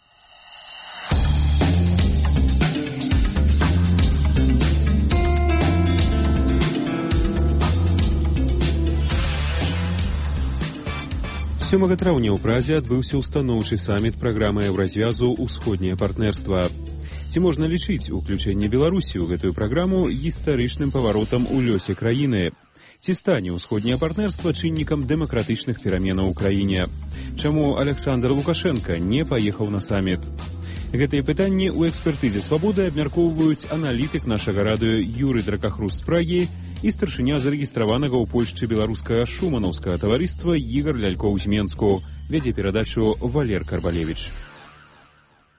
сёмага траўня ў Празе адбыўся ўстаноўчы саміт праграмы Еўразвязу «Усходняе партнерства». Ці можна лічыць уключэнне Беларусі ў гэтую праграму гістарычным паваротам у лёсе краіны? Ці стане ўсходняе партнерства чыннікам дэмакратычных пераменаў у краіне? Чаму Александр Лукашенко не паехаў на саміт? Гэтыя пытанні ў экспертызе «Свабоды» абмяркоўваюць аналітык нашага радыё Юрый Дракахрус з Прагі і старшыня зарэгістраванага ў Польшчы беларускага шуманаўскага таварыства Ігар Лялькоў з Менску. Вядзе перадачу Валер Карбалевіч.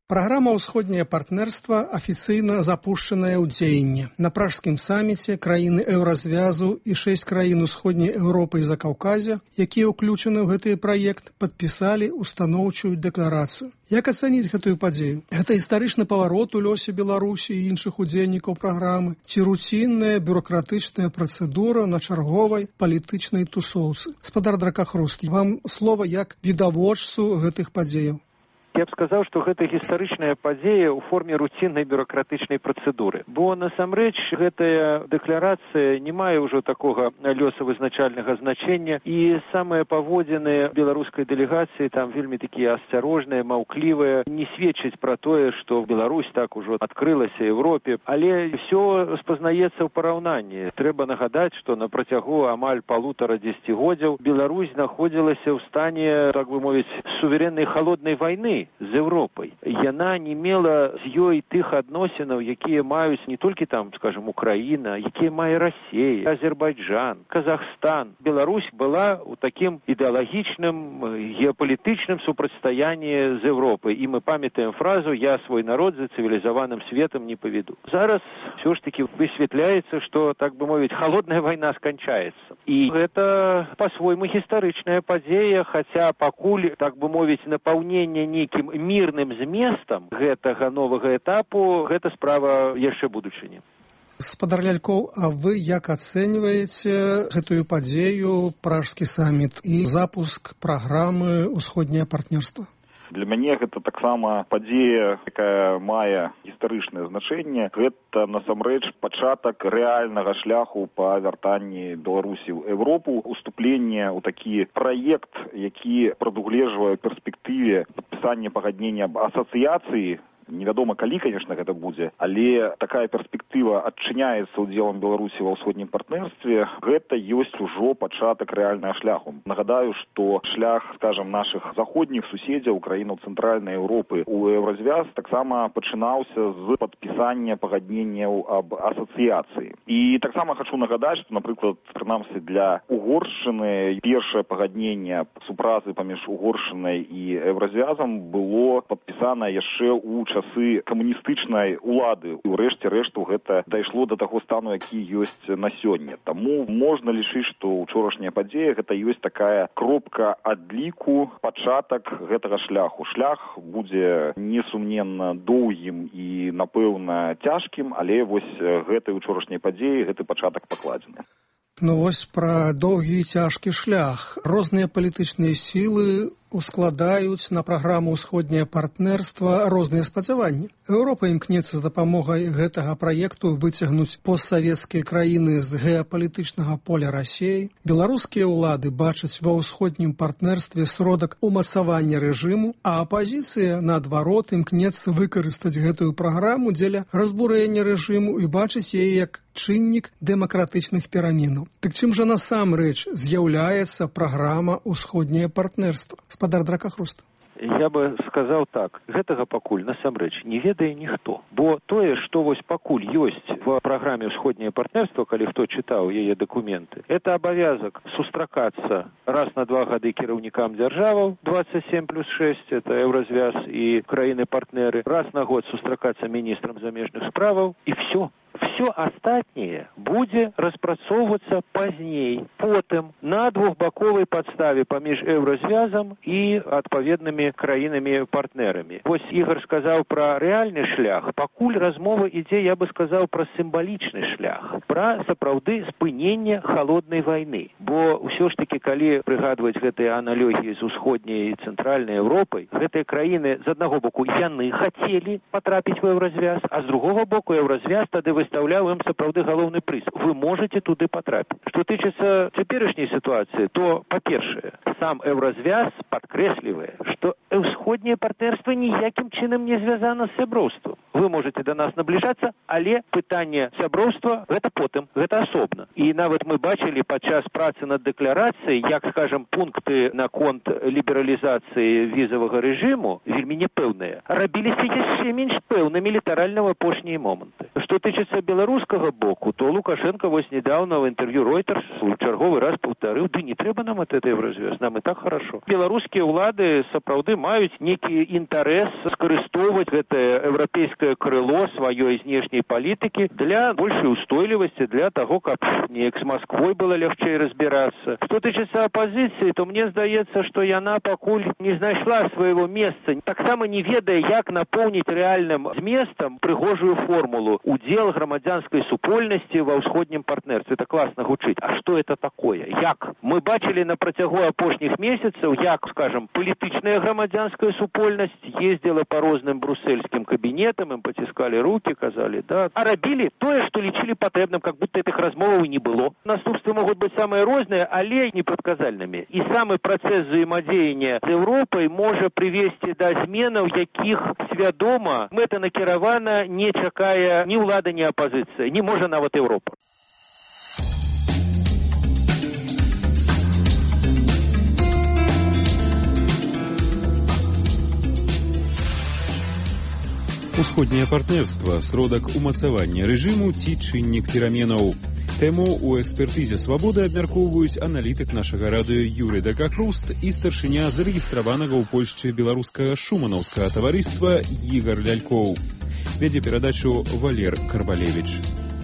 Праграма «Усходняе партнерства» афіцыйна запушчаная ў дзеянне. На пражскім саміце краіны Еўразвязу і шэсць краін Усходняй Еўропы і Закаўказя, якія ўключаны ў гэты праект, падпісалі устаноўчую дэкларацыю. Як ацаніць гэтую падзею? Гэта гістарычны паварот у лёсе Беларусі і іншых удзельнікаў праграмы, ці руцінная бюрократычная працэдура на чарговай палітычнай тусоўцы? Спадар Дракахруст, вам слова як відавочцу гэтых падзеяў. Я б сказаў, што гэта гістарычная падзея ў форме руціннай бюракратычнай працэдуры. Бо насамрэч гэтая дэкларацыя не мае ўжо такога лёсавызначальнага значення, і самыя паводзіны беларускай дэлегацыі там вельмі такія асцярожныя, маўклівыя, не сведчаць пра тое, што Беларусь так ужо адкрылася Еўропе, але ўсё спазнаецца ў параўнанні. Трэба нагадаць, што на працягу амаль палутара дзесяцігоддзяў Беларусь знаходзілася ў стане, так бы мовіць, суверэннай халоднай вайны з Еўропай. Яна не мела з ёй тых адносінаў, якія маюць не толькі там, скажем, Украіна, якія мае Расія, Азербайджан, Казахстан. Беларусь была ў такім ідэалагічным, геапалітычным супрацьстаянні з Еўропай. І мы памятаем фразу «Я свой народ за цывілізаваным светам не паведу». Зараз ўсё ж таки высвятляецца, што, так бы мовіць, халодная вайна сканчаецца. І гэта па-свойму гістарычная падзея, хаця пакуль, так бы мовіць, напаўненне нейкім мірным зместам гэтага новага этапу, гэта справа яшчэ будучыні. Спадар Лялькоў, а вы як ацэньваеце гэтую падзею, пражскі саміт і запуск праграмы «Усходняе партнерства»? Для мяне гэта таксама падзея, якая мае гістарычнае значэнне. Гэта насамрэч пачатак рэальнага шляху па вяртанні Беларусі ў Еўропу, уступленне ў такі праект, які прадугледжвае перспектыве падпісання пагаднення аб асацыяцыі. Невядома, калі, конечно, гэта будзе, але такая перспектыва адчыняецца ўдзелам Беларусі ва ўсходнім партнерстве. Гэта ёсць ужо пачатак рэальнага шляху. Нагадаю, што шлях, скажем, нашых заходніх суседзяў, краінаў цэнтральнай Еўропы у Еўразвяз таксама пачынаўся з падпісання пагадненняў аб асацыяцыі. І таксама хачу нагадаць, што, напрыклад, прынамсі для Угоршчыны першае пагадненне супразы паміж Угоршчынай і Еўразвязам было падпісана яшчэ ў часы камуністычнай улады. І ўрэшце рэшту гэта дайшло да таго стану, які ёсць на сёння. Таму можна лічыць, што ўчорашняя падзея гэта ёсць такая кропка адліку, пачатак гэтага шляху. Шлях будзе несумненна доўгім і, напэўна, цяжкім, але вось гэтай учорашняй падзеі гэты пачатак пакладзены. Ну вось пра доўгі і цяжкі шлях. Розныя палітычныя сілы ускладаюць на праграму «Усходняе партнерства» розныя спадзяванні. Еўропа імкнецца з дапамогай гэтага праекту выцягнуць постсавецкія краіны з геапалітычнага поля Расіі. Беларускія ўлады бачаць ва ўсходнім партнерстве сродак умацавання рэжыму, а апазіцыя, наадварот, імкнецца выкарыстаць гэтую праграму дзеля разбурэння рэжыму і бачыць яе як чыннік дэмакратычных пераменаў. Так чым жа насамрэч з'яўляецца праграма «Усходняе партнерства»? Спадар Дракахруст. Я бы сказаў так, гэтага пакуль насамрэч не ведае ніхто. Бо тое, што вось пакуль ёсць в праграме «Усходняе партнерства», калі хто чытаў яе дакументы, это абавязак сустракацца раз на два гады кіраўнікам дзяржаваў, двадцать семь плюс шесть, это Еўразвяз і краіны-партнеры, раз на год сустракацца міністрам замежных справаў, і все. Все астатняе будзе распрацоўвацца пазней, потым на двухбаковай падставе паміж Еўразвязам і адпаведнымі краінамі-партнерамі. Вось Ігор сказаў пра рэальны шлях, пакуль размова ідзе, я бы сказаў, пра сімвалічны шлях, пра сапраўды спыненне халоднай вайны. Бо ўсё ж такі, калі прыгадваць гэтыя аналогіі з усходняй і цэнтральнай Еўропай, гэтыя краіны, з аднаго боку, яны хацелі патрапіць у Еўразвяз, а з другога боку, Еўразвяз тады выставляў ім сапраўды галоўны прыз. Вы можете туды патрапіць. Што тычыцца цяперашняй сітуацыі, то, па-першае, сам Еўразвяз падкрэслівае, што ўсходняе партнерства ніякім чынам не звязана з сяброўствам. Вы можете да нас набліжацца, але пытанне сяброўства гэта потым, гэта асобна. І нават мы бачылі падчас працы над дэкларацыяй, як, скажам, пункты наконт лібералізацыі візавага рэжыму вельмі няпэўныя, рабіліся яшчэ менш пэўнымі літаральна ў апошнія моманты. Што тычыцца беларускага боку, то Лукашенко вось недавно в інтэрв'ю Reuters у чарговы раз паўтарыў, ды не трэба нам от этой Евразвяз, нам і так хорошо. Беларускія ўлады сапраўды маюць некі інтарэс скарыстоўваць гэтае еўрапейскае крыло сваёй знешняй палітыкі для большай устойлівасці, для таго, каб неяк з Масквой было лягчэй разбірацца. Што тычыцца апазіцыі, то мне здаецца, што яна пакуль не знайшла свайго месца, таксама не ведае, як напоўніць рэальным зместам прыгожую формулу удзел грамадзянскай супольнасці ва ўсходнім партнерстве. Это класна гучыць. А што это такое? Як? Мы бачылі на працягу апошніх месяцаў, як, скажем, палітычная грамадзянская супольнасць ездзіла па розным брусельскім кабінетам, ім паціскалі рукі, казалі, да, а рабілі тое, што лічылі патрэбным, как будто этих размоваў і не было. Наступствы могуць быць самыя розныя, але непрадказальнымі. І самы працэс взаемадзеяння з Еўропай можа прывесці да зменаў, якіх свядома мэтанакіравана не чакае ні ўлада, ні апазіцыя, не можа нават Еўропа. Усходняе партнерства, сродак умацавання рэжыму ці чыннік пераменаў. Тэму ў экспертызе «Свабоды» абмяркоўваюць аналітык нашага радыё Юрый Дакахруст і старшыня зарэгістраванага ў Польшчы беларускага шуманаўскага таварыства Ігар Лялькоў. Вядзе перадачу Валер Карбалевіч.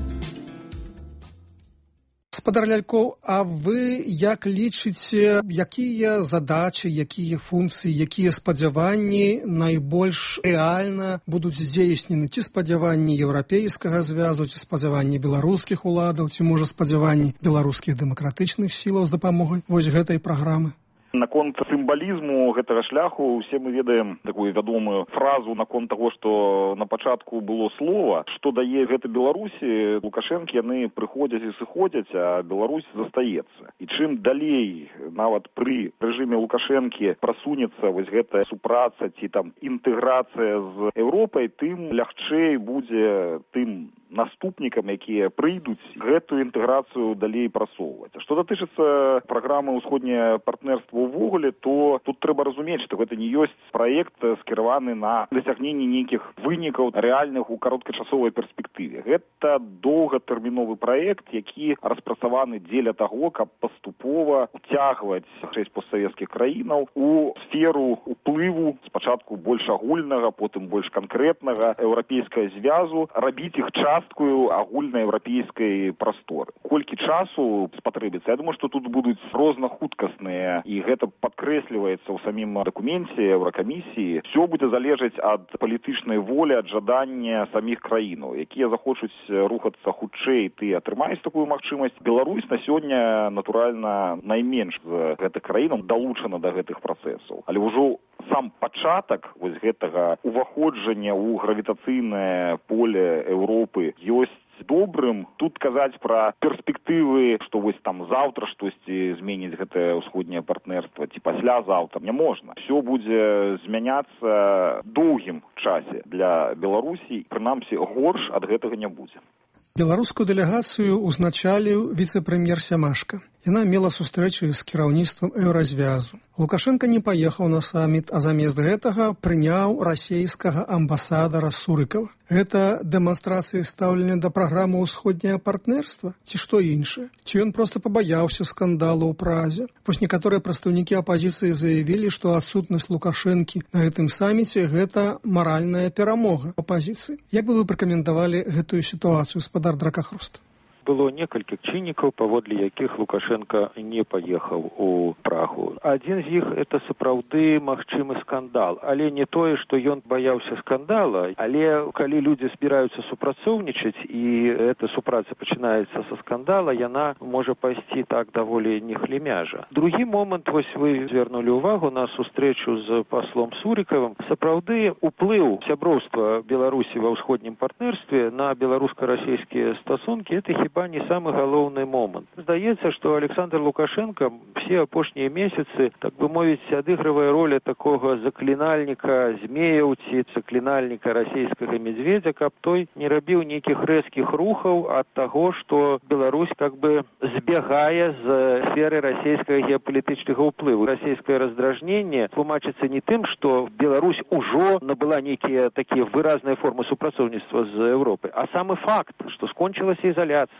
Гаспадар Лялькоў, а вы як лічыце, якія задачы, якія функцыі, якія спадзяванні найбольш рэальна будуць здзейснены? Ці спадзяванні еўрапейскага звязу, ці спадзяванні беларускіх уладаў, ці можа спадзяванні беларускіх дэмакратычных сілаў з дапамогай вось гэтай праграмы? Наконт сімвалізму гэтага шляху усе мы ведаем такую вядомую фразу наконт таго, што на пачатку было слова, што дае гэта Беларусі. Лукашэнкі яны прыходзяць і сыходзяць, а Беларусь застаецца. І чым далей нават пры рэжыме Лукашэнкі прасунецца вось гэтая супраца ці там інтэграцыя з Еўропай, тым лягчэй будзе тым наступнікам, якія прыйдуць гэтую інтэграцыю далей прасоўваць. Што датычыцца праграмы «Усходняе партнерства» увогуле, то тут трэба разумець, што гэта не ёсць праект скіраваны на дасягненне нейкіх вынікаў рэальных у кароткачасовай перспектыве. Гэта доўгатэрміновы праект, які распрацаваны дзеля таго, каб паступова уцягваць шэсць постсавецкіх краінаў у сферу уплыву, спачатку больш агульнага, потым больш канкрэтнага еўрапейскага звязу, рабіць іх часткаю агульнаеўрапейскай прасторы. Колькі часу спатрэбіцца? Я думаю, што тут будуць рознахуткасныя, і гэта падкрэсліваецца ў самім дакуменце Еўракамісіі. Все будзе залежаць ад палітычнай волі, ад жадання саміх краінаў, якія захочуць рухацца хутчэй, ты атрымаюць такую магчымасць. Беларусь на сёння, натуральна, найменш з гэтых краінаў далучана да гэтых працэсаў. Але ўжо сам пачатак вось гэтага уваходжання ў гравітацыйнае поле Еўропы ёсць добрым. Тут казаць пра перспектывы, што вось там заўтра штосьці зменіць гэтае ўсходняе партнерства ці паслязаўтра не можна. Все будзе змяняцца доўгім часе для Беларусі, прынамсі горш ад гэтага не будзе. Беларускую дэлегацыю узначаліў віцэ-прэм'ер Сямашка. Яна мела сустрэчу з кіраўніцтвам Еўразвязу. Лукашенко не паехаў на саміт, а замест гэтага прыняў расейскага амбасадара Сурыкова. Гэта дэманстрацыя стаўлення да праграмы «Усходняе партнерства» ці што іншае? Ці ён проста пабаяўся скандалу ў Празе? Вось некаторыя прадстаўнікі апазіцыі заявілі, што адсутнасць Лукашэнкі на гэтым саміце – гэта маральная перамога апазіцыі. Як бы вы пракаментавалі гэтую сітуацыю, гаспадар Дакахруст? Было некалькі чыннікаў, паводле якіх Лукашенко не паехаў у Прагу. Адзін з іх – это сапраўды магчымы скандал. Але не тое, што ён баяўся скандала, але калі людзі збіраюцца супрацоўнічаць і эта супраца пачынаецца са скандала, яна можа пайсці так даволі нехлемяжа. Другі момант, вось вы звярнулі ўвагу на сустрэчу з паслом Сурыкавым. Сапраўды уплыў сяброўства Беларусі ва ўсходнім партнерстве на беларуска-расійскія стасункі – это хіба не самы галоўны момант. Здаецца, што Александр Лукашенко все апошнія месяцы, так бы мовіць, адыгрывае ролю такога заклінальніка змеяў ці заклінальніка расійскага медведзя, каб той не рабіў нейкіх рэзкіх рухаў ад таго, што Беларусь как бы збягае з сферы расійскага геапалітычнага ўплыву. Расійскае раздражненне тлумачыцца не тым, што Беларусь ужо набыла нейкія такія выразныя формы супрацоўніцтва з Еўропай, а самы факт, што скончылася ізаляцыя,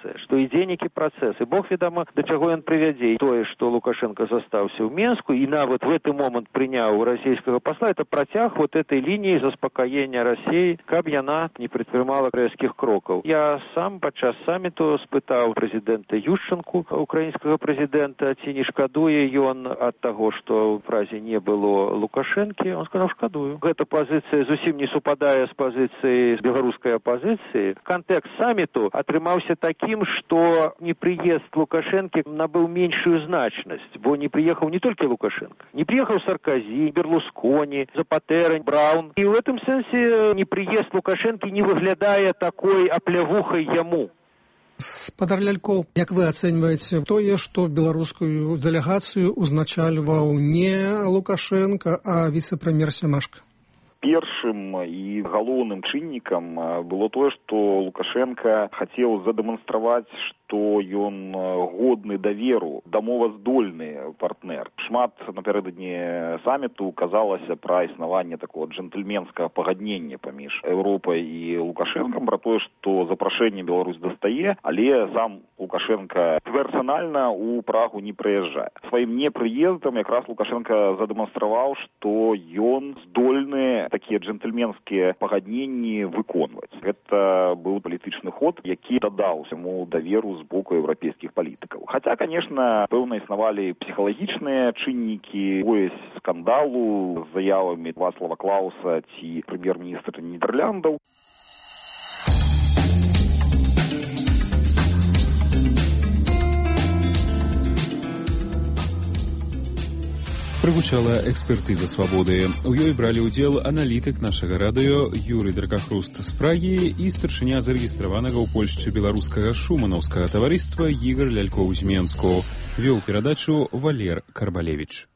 працэс, што ідзе нейкі працэс, і Бог ведама, да чаго ён прывядзе. І тое, што Лукашенко застаўся ў Менску, і нават в гэты момант прыняў расійскага пасла, это працяг вот этой лініі заспакаення Расіі, каб яна не прадпрымала рэзкіх крокаў. Я сам падчас саміту спытаў прэзідэнта Ющенку, украінскага прэзідэнта, ці не шкадуе ён ад таго, што ў празе не было Лукашэнкі. Он сказаў, шкадую. Гэта пазіцыя зусім не супадае з пазіцыяй беларускай апазіцыі. Кантэкст саміту атрымаўся такім, што непрыезд Лукашэнкі набыў меншую значнасць, бо не прыехаў не толькі Лукашенко, не прыехаў Саркозі, Берлусконі, Запатэра, Браун. І ў гэтым сэнсе непрыезд Лукашэнкі не выглядае такой аплявухай яму. Спадар Лялькоў, як вы ацэньваеце тое, што беларускую дэлегацыю узначальваў не Лукашенко, а віцэ-прэм'ер Семашка? Першым і галоўным чыннікам было тое, што Лукашенко хацеў задэманстраваць, што ён годны даверу, дамоваздольны партнер. Шмат напярэдадні саміту казалася пра існаванне такого джентльменскага пагаднення паміж Еўропай і Лукашэнкам, пра тое, што запрашэнне Беларусь дастае, але сам Лукашенко персанальна ў Прагу не прыязджае. Сваім непрыездам якраз Лукашенко задэманстраваў, што ён здольны такія джентльменскія пагадненні выконваць. Гэта быў палітычны ход, які дадаў яму даверу з боку еўрапейскіх палітыкаў. Хаця, конечно, пэўна існавалі псіхалагічныя чыннікі, ось скандалу з заявамі Вацлава Клауса ці прэм'ер-міністра Нідэрляндаў. Прагучала экспертыза свабоды. У ёй бралі ўдзел аналітык нашага радыё Юрый Дракахруст з Прагі і старшыня зарэгістраванага ў Польшчы беларускага шуманаўскага таварыства Ігор Лялькоў з Менску. Вёў перадачу Валер Карбалевіч.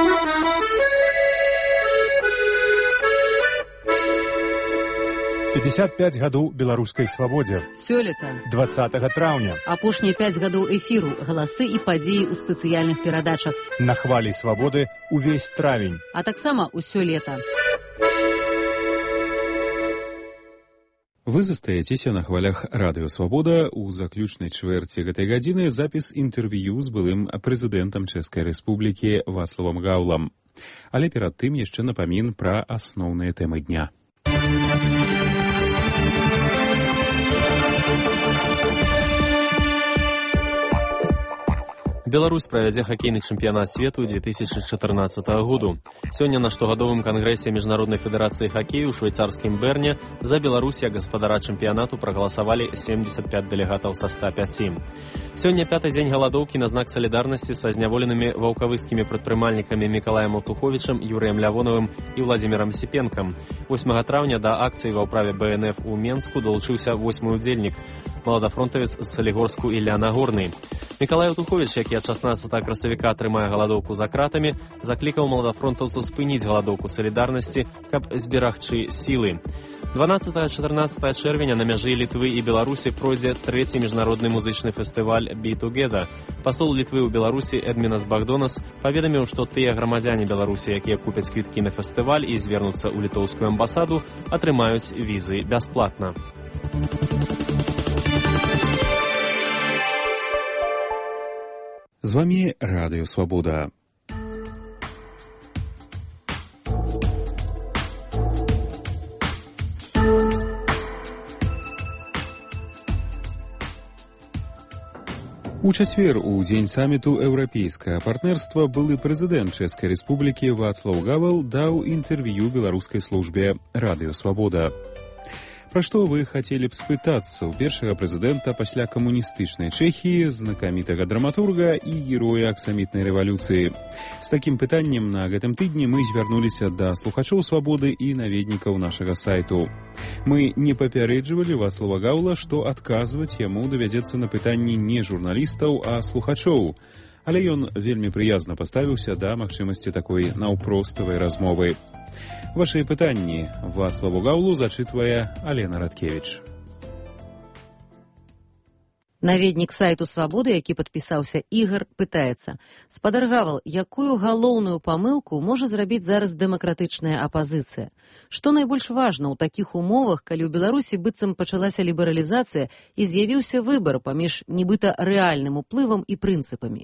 пятьдесят пять гадоў беларускай свабодзе. Сёлета. двадцатага траўня. Апошнія пяць гадоў эфіру, галасы і падзеі ў спецыяльных перадачах. На хвалі свабоды увесь травень. А таксама ўсё лета. Вы застаецеся на хвалях радыё «Свабода». У заключнай чвэрці гэтай гадзіны запіс інтэрв'ю з былым прэзідэнтам Чэшскай Рэспублікі Вацлавам Гаўлам. Але перад тым яшчэ напамін пра асноўныя тэмы дня. Беларусь правядзе хакейны чэмпіянат свету две тысячи чатырнаццатага году. Сёння на штогадовым кангрэсе Міжнароднай федэрацыі хакею ў швейцарскім Берне за Беларусь як гаспадара чэмпіянату прагаласавалі семьдесят пять дэлегатаў са ста пяці. Сёння пяты дзень галадоўкі на знак салідарнасці са зняволенымі ваўкавыскімі прадпрымальнікамі Мікалаем Алтуховічам, Юрыем Лявонавым і Владзімірам Сіпенкам. восьмага траўня да акцыі ва ўправе Бэ Эн Эф у Менску далучыўся восьмы ўдзельнік, маладафронтавец з Салігорску Ілля Нагорны. Мікалай Алтуховіч, які ад шаснаццатага красавіка трымае галадоўку за кратамі, заклікаў маладафронтаўцаў спыніць галадоўку салідарнасці, каб зберагчы сілы. дванаццатага-чатырнаццатага чэрвеня на мяжы Літвы і Беларусі пройдзе трэці міжнародны музычны фестываль «Be Together». Пасол Літвы ў Беларусі Эдмінас Багдонас паведаміў, што тыя грамадзяне Беларусі, якія купяць квіткі на фестываль і звернуцца ў літоўскую амбасаду, атрымаюць візы бясплатна. З вамі радыё «Свабода». У чацвер, у дзень саміту еўрапейскага партнерства, былы прэзідэнт Чэшскай Рэспублікі Вацлаў Гавел даў інтэрв'ю беларускай службе «Радыё Свабода». Пра што вы хацелі б спытацца ў першага прэзідэнта пасля камуністычнай Чэхіі, знакамітага драматурга і героя аксамітнай рэвалюцыі? З такім пытаннем на гэтым тыдні мы звярнуліся да слухачоў «Свабоды» і наведнікаў нашага сайту. Мы не папярэджвалі Вацлава Гаўла, што адказваць яму давядзецца на пытанні не журналістаў, а слухачоў. Але ён вельмі прыязна паставіўся да магчымасці такой наўпроставай размовы. Вашыя пытанні Вацлаву Гаўлу зачытвае Алена Радкевіч. Наведнік сайту «Свабоды», які падпісаўся Ігар, пытаецца: «Спадар Гавал, якую галоўную памылку можа зрабіць зараз дэмакратычная апазіцыя? Што найбольш важна ў такіх умовах, калі ў Беларусі быццам пачалася лібералізацыя і з'явіўся выбар паміж нібыта рэальным уплывам і прынцыпамі?»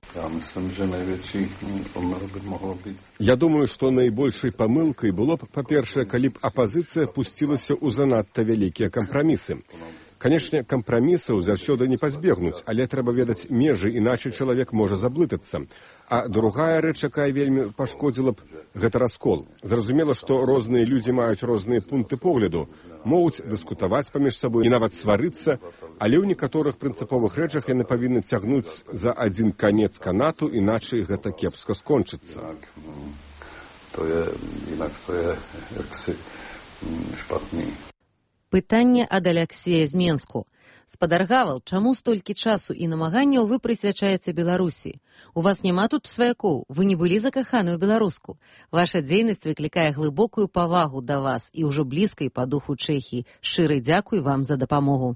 Я думаю, што найбольшай памылкай было б, па-першае, калі б апазіцыя пусцілася ў занадта вялікія кампрамісы. Канешне, кампрамісаў заўсёды не пазбегнуць, але трэба ведаць межы, іначай чалавек можа заблытацца. А другая рэч, якая вельмі пашкодзіла б, гэта раскол. Зразумела, што розныя людзі маюць розныя пункты погляду, могуць дыскутаваць паміж сабой і нават сварыцца, але ў некаторых прынцыповых рэчах яны павінны цягнуць за адзін канец канату, іначай гэта кепска скончыцца. То є, інак то є, як си, шпатний. Пытанне ад Аляксея з Менску. Спадар Гавал, чаму столькі часу і намаганняў вы прысвячаеце Беларусі? У вас няма тут сваякоў, вы не былі закаханы ў беларуску. Ваша дзейнасць выклікае глыбокую павагу да вас і ўжо блізкай па духу Чэхіі. Шчыры дзякуй вам за дапамогу.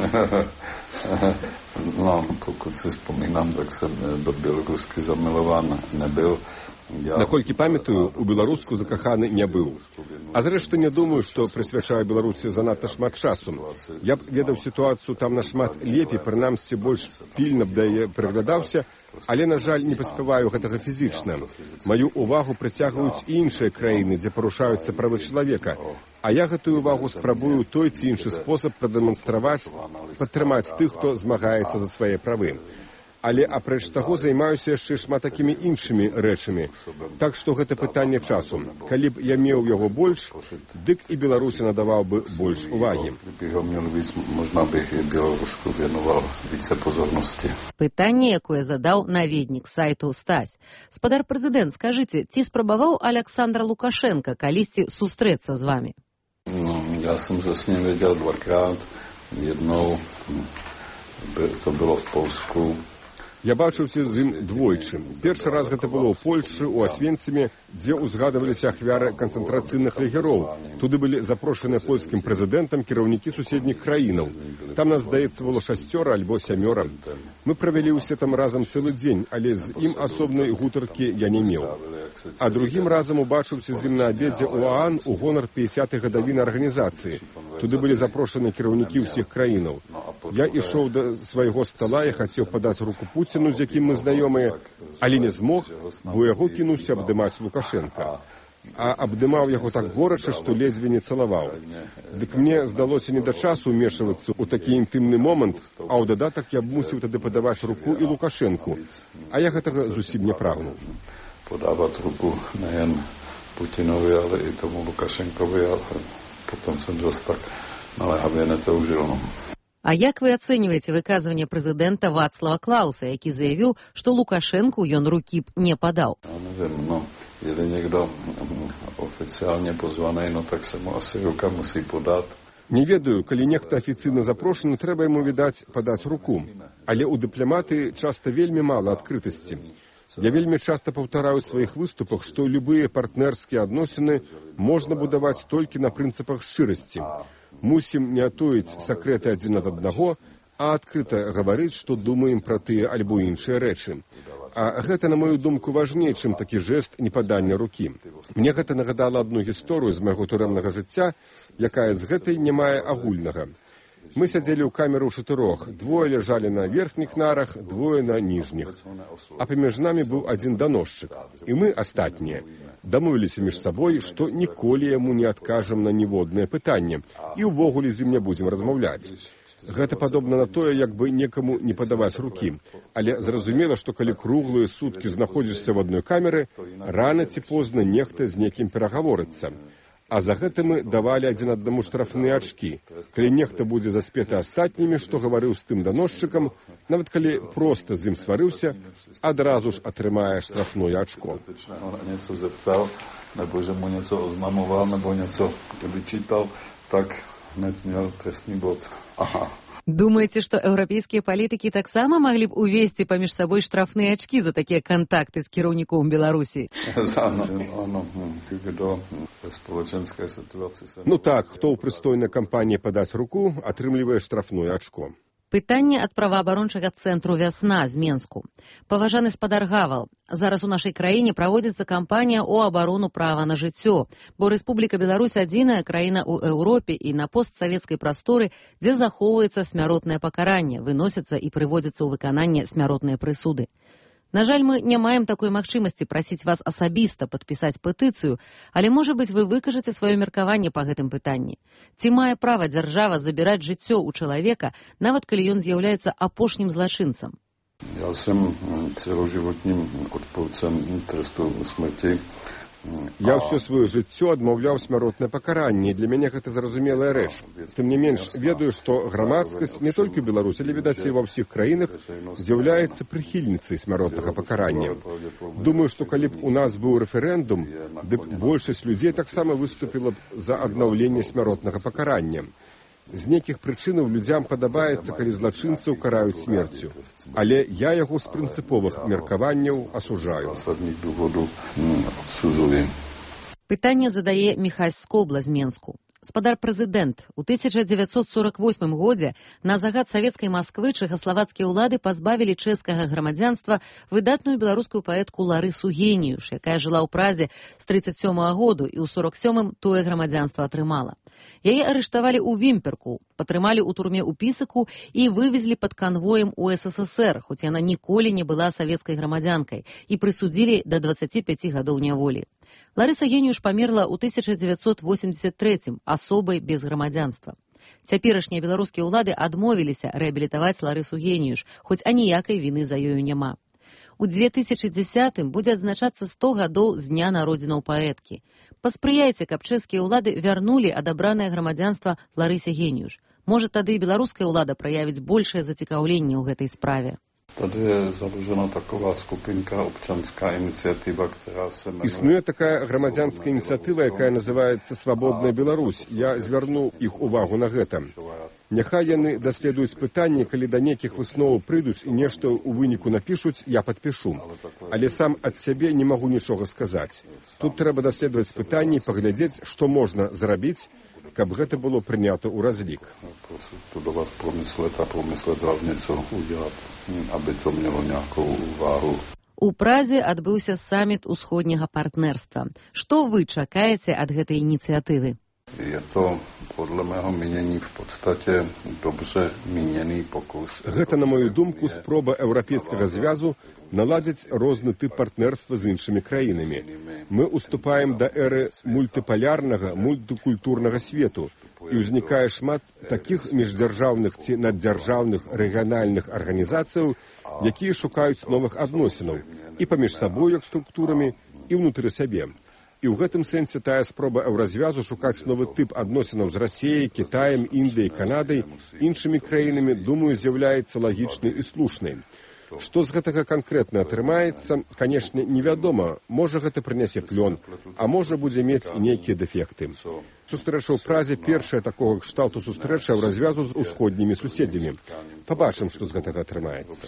No, pokud si vzpomínám, tak jsem do Bělorusky zamilován nebyl. Наколькі памятаю, у беларуску закаханы не быў. А зрэшты не думаю, што прысвячаю Беларусі занадта шмат часу. Я б ведаў сітуацыю там нашмат лепей, прынамсі больш пільна б да яе прыглядаўся, але, на жаль, не паспяваю гэтага фізічна. Маю увагу прыцягваюць іншыя краіны, дзе парушаюцца правы чалавека. А я гэтую увагу спрабую той ці іншы спосаб прадэманстраваць, падтрымаць тых, хто змагаецца за свае правы. Але апрэч таго займаюся яшчэ шмат такімі іншымі рэчамі. Так што гэта пытанне часу. Калі б я меў яго больш, дык і Беларусі надаваў бы больш увагі. Пытанне, якое задаў наведнік сайту Стась. Спадар прэзідэнт, скажыце, ці спрабаваў Александр Лукашенко калісьці сустрэцца з вамі? No, ja som sa s ním vedel dvakrát. Jednou to bylo v Polsku. Я бачыўся з ім двойчы. Першы раз гэта было ў Польшчы, у Асвенциме, дзе ўзгадываліся ахвяры канцэнтрацыйных лагероў. Туды былі запрошаныя польскім прэзідэнтам кіраўнікі суседніх краінаў. Там нас, здаецца, было шасцёра альбо сямёра. Мы правялі ўсе там разам цэлы дзень, але з ім асобнай гутаркі я не меў. А другім разам убачыўся з ім на абедзе ў ААН у гонар пяцідзясятай гадавіны арганізацыі. Туды былі запрошаны кіраўнікі ўсіх краінаў. Я ішоў да свайго стала і хацеў падаць руку Пуціну, з якім мы знаёмыя, але не змог, бо яго кінуўся абдымаць Лукашенка. А абдымаў яго так горача, што ледзьве не цалаваў. Дык мне здалося не да часу ўмешвацца ў такі інтымны момант, а ў дадатак я б мусіў тады падаваць руку і Лукашенку. А я гэтага зусім не прагнуў. Podávať ruku nejen Putinovi, ale i tomu Lukašenkovi, a potom som zase tak naléhavě netoužil. А як вы ацэньваеце выказванне прэзідэнта Вацлава Клауса, які заявіў, што Лукашэнку ён рукі б не падаў? Ja neviem, no, je-li niekto oficiálne pozvaný, no tak sa mu asi ruka musí podať. Не ведаю, калі нехта афіцыйна запрошаны, трэба яму, відаць, падаць руку. Але ў дыпламаты часта вельмі мала адкрытасці. Я вельмі часта паўтараю ў сваіх выступах, што любыя партнерскія адносіны можна будаваць толькі на прынцыпах шчырасці. Мусім не атоіць сакрэты адзін ад аднаго, а адкрыта гаварыць, што думаем пра тыя альбо іншыя рэчы. А гэта, на мою думку, важней, чым такі жэст непадання рукі. Мне гэта нагадала адну гісторыю з майго турэмнага жыцця, якая з гэтай не мае агульнага. Мы сядзелі ў камеры ў чатырох, двое ляжалі на верхніх нарах, двое на ніжніх. А паміж намі быў адзін даносчык. І мы, астатнія, дамовіліся між сабой, што ніколі яму не адкажам на ніводнае пытанне і ўвогуле з ім не будзем размаўляць. Гэта падобна на тое, як бы некаму не падаваць рукі. Але зразумела, што калі круглыя суткі знаходзішся ў адной камеры, рана ці позна нехта з некім перагаворыцца. А за гэта мы давалі адзін аднаму штрафныя ачкі. Калі нехта будзе заспеты астатнімі, што гаварыў з тым даносчыкам, нават калі проста з ім сварыўся, адразу ж атрымае штрафное ачко. Nieco zeptal, nebo že mu něco oznamoval, nebo něco vyčítal, tak hned měl trestný bod. Aha. Думаеце, што еўрапейскія палітыкі таксама маглі б увесці паміж сабой штрафныя ачкі за такія кантакты з кіраўніком Беларусі? Ну так, хто ў прыстойнай кампаніі падаць руку, атрымлівае штрафное ачко. Пытанне ад праваабарончага цэнтру «Вясна» з Менску. Паважаны спадар Гавал, зараз у нашай краіне праводзіцца кампанія ў абарону права на жыццё, бо Рэспубліка Беларусь адзіная краіна ў Еўропе і на постсавецкай прасторы, дзе захоўваецца смяротнае пакаранне, выносяцца і прыводзяцца ў выкананне смяротныя прысуды. На жаль, мы не маем такой магчымасці прасіць вас асабіста падпісаць петыцыю, але, можа быць, вы выкажаце сваё меркаванне па гэтым пытанні. Ці мае права дзяржава забіраць жыццё ў чалавека, нават калі ён з'яўляецца апошнім злачынцам? Я сам ціложывотнім адпорцам тресту смерці. Я ўсё сваё жыццё адмаўляў смяротнае пакаранне, для мяне гэта зразумелая рэч. Тым не менш, ведаю, што грамадскасць не толькі ў Беларусі, але, відаць, і ва ўсіх краінах з'яўляецца прыхільніцай смяротнага пакарання. Думаю, што калі б у нас быў рэферэндум, дык большасць людзей таксама выступіла б за аднаўленне смяротнага пакарання. З нейкіх прычынаў людзям падабаецца, калі злачынцаў караюць смерцю. Але я яго з прынцыповых меркаванняў асуджаю. Пытанне задае Міхась Скобла з Менску. Спадар прэзідэнт, у тысяча дзевяцьсот сорок восьмым годзе на загад савецкай Масквы чэхаславацкія ўлады пазбавілі чэшскага грамадзянства выдатную беларускую паэтку Ларысу Геніюш, якая жыла ў Празе з трыццаць сёмага году і ў сорок сёмым тое грамадзянства атрымала. Яе арыштавалі ў Вімперку, патрымалі ў турме ў Пісаку і вывезлі пад канвоем у эс эс эс эр, хоць яна ніколі не была савецкай грамадзянкай, і прысудзілі да дваццаці пяці гадоў няволі. Ларыса Геніюш памерла ў тысяча дзевяцьсот восемьдесят трэцім асобай без грамадзянства. Цяперашнія беларускія ўлады адмовіліся рэабілітаваць Ларысу Геніюш, хоць аніякай віны за ёю няма. У две тысячы дзесятым будзе адзначацца сто гадоў з дня народзінаў паэткі. Паспрыяйце, каб чэшскія ўлады вярнулі адабранае грамадзянства Ларысе Геніюш. Можа, тады і беларуская ўлада праявіць большае зацікаўленне ў гэтай справе. Tady je založena taková skupinka, občanská iniciativa, která se jmenuje... Існує така громадянська ініціатива, яка називається «Свободна Білорусь». Я зверну їх увагу на гэта. Няхай яны даследуюць пытанне, калі да нейкіх высноваў прыйдуць і нешта ў выніку напішуць, я падпішу. Але сам ад сябе не магу нічога сказаць. Тут трэба даследаваць пытанне і паглядзець, што можна зрабіць, каб гэта было прынята ў разлік. Studovat, promyslet a promyslet hlavně, co udělat, aby to mělo nějakou váhu. У Празе адбыўся саміт усходняга партнерства. Што вы чакаеце ад гэтай ініцыятывы? Je to, podle mého mínění, v podstatě dobře míněný pokus. Гэта, на мою думку, спроба еўрапейскага звязу наладзіць розны тып партнерства з іншымі краінамі. Мы уступаем да эры мультыпалярнага, мультыкультурнага свету, і ўзнікае шмат такіх міждзяржаўных ці наддзяржаўных рэгіянальных арганізацыяў, якія шукаюць новых адносінаў і паміж сабой як структурамі, і ўнутры сябе. І ў гэтым сэнсе тая спроба еўразвязу шукаць новы тып адносінаў з Расіяй, Кітаем, Індыяй, Канадай, іншымі краінамі, думаю, з'яўляецца лагічнай і слушнай. Што з гэтага канкрэтна атрымаецца, канешне, невядома. Можа, гэта прынясе плён, а можа, будзе мець і нейкія дэфекты. Сустрэча ў Празе першая такога кшталту сустрэча ў развязу з усходнімі суседзямі. Пабачым, што з гэтага атрымаецца.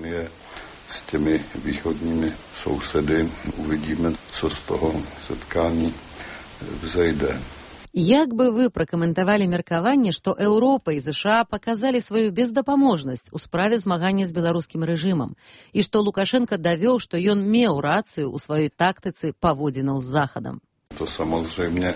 S těmi východními sousedy uvidíme, co z toho setkání vzejde. Як бы вы пракаментавалі меркаванне, што Еўропа і ЗША паказалі сваю бездапаможнасць у справе змагання з беларускім рэжымам і што Лукашенко давёў, што ён меў рацыю ў сваёй тактыцы паводзінаў з Захадам? To samozřejmě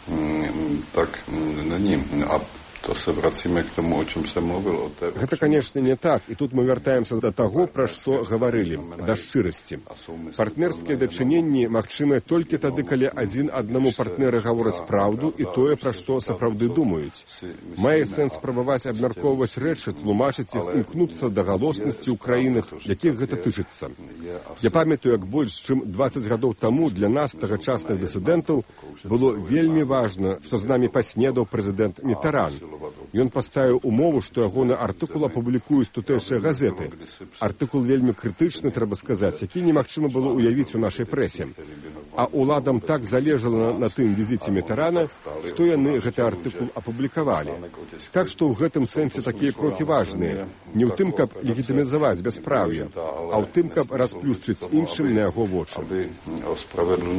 tak není. A to se vracíme k tomu, o čem jsem mluvil. O té... Гэта, конечно, не так. І тут мы вяртаемся да таго, пра што гаварылі, да шчырасці. Партнерскія дачыненні магчымыя толькі тады, калі адзін аднаму партнеры гавораць праўду і тое, пра што сапраўды думаюць. Мае сэнс спрабаваць абмяркоўваць рэчы, тлумачыць іх, імкнуцца да галоснасці ў краінах, якіх гэта тычыцца. Я памятаю, як больш, чым дваццаць гадоў таму для нас, тагачасных дысідэнтаў, было вельмі важна, што з намі паснедаў прэзідэнт Мітаран. Ён паставіў умову, што ягоны артыкул апублікуюць тутэйшыя газеты. Артыкул вельмі крытычны, трэба сказаць, які немагчыма было ўявіць у нашай прэсе. А ўладам так залежала на, на тым візіце Мітарана, што яны гэты артыкул апублікавалі. Так што ў гэтым сэнсе такія крокі важныя. Не ў тым, каб легітымізаваць бяспраўе, а ў тым, каб расплюшчыць іншым на яго вочы. Aby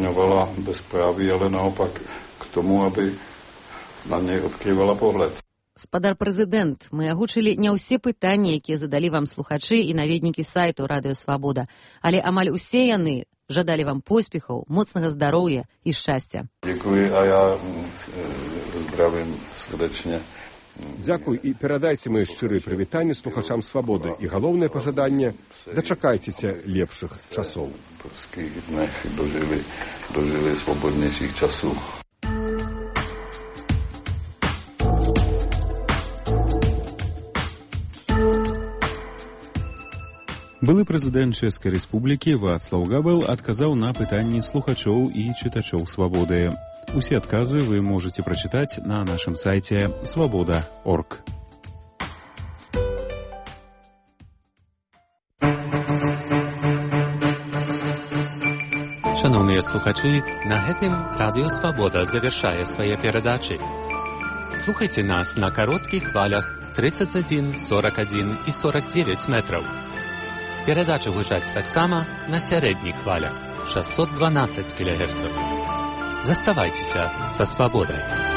ospravedlňovala bezpráví, ale naopak k tomu, aby na něj odkrývala pohled. Спадар прэзідэнт, мы агучылі не ўсе пытанні, якія задалі вам слухачы і наведнікі сайту Радыё Свабода, але амаль усе яны жадалі вам поспехаў, моцнага здароўя і шчасця. Дзякуй, а я здравым срдэчна. Дзякуй і перадайце мае шчырыя прывітанні слухачам Свабоды і галоўнае пажаданне дачакайцеся лепшых часоў. Дожылі, дожылі свабоднейшых часоў. Былы прэзідэнт Чэшскай Рэспублікі Вацлаў Гавел адказаў на пытанні слухачоў і чытачоў Свабоды. Усе адказы вы можаце прачытаць на нашым сайце свабода крапка орг. Шановныя слухачы, на гэтым Радыё Свабода завяршае свае перадачы. Слухайце нас на кароткіх хвалях тридцать один, сорок один і сорок девять метраў. Перадачы гучаць таксама на сярэдніх хвалях шестьсот двенадцать кілогерцаў. Заставайцеся са свабодай.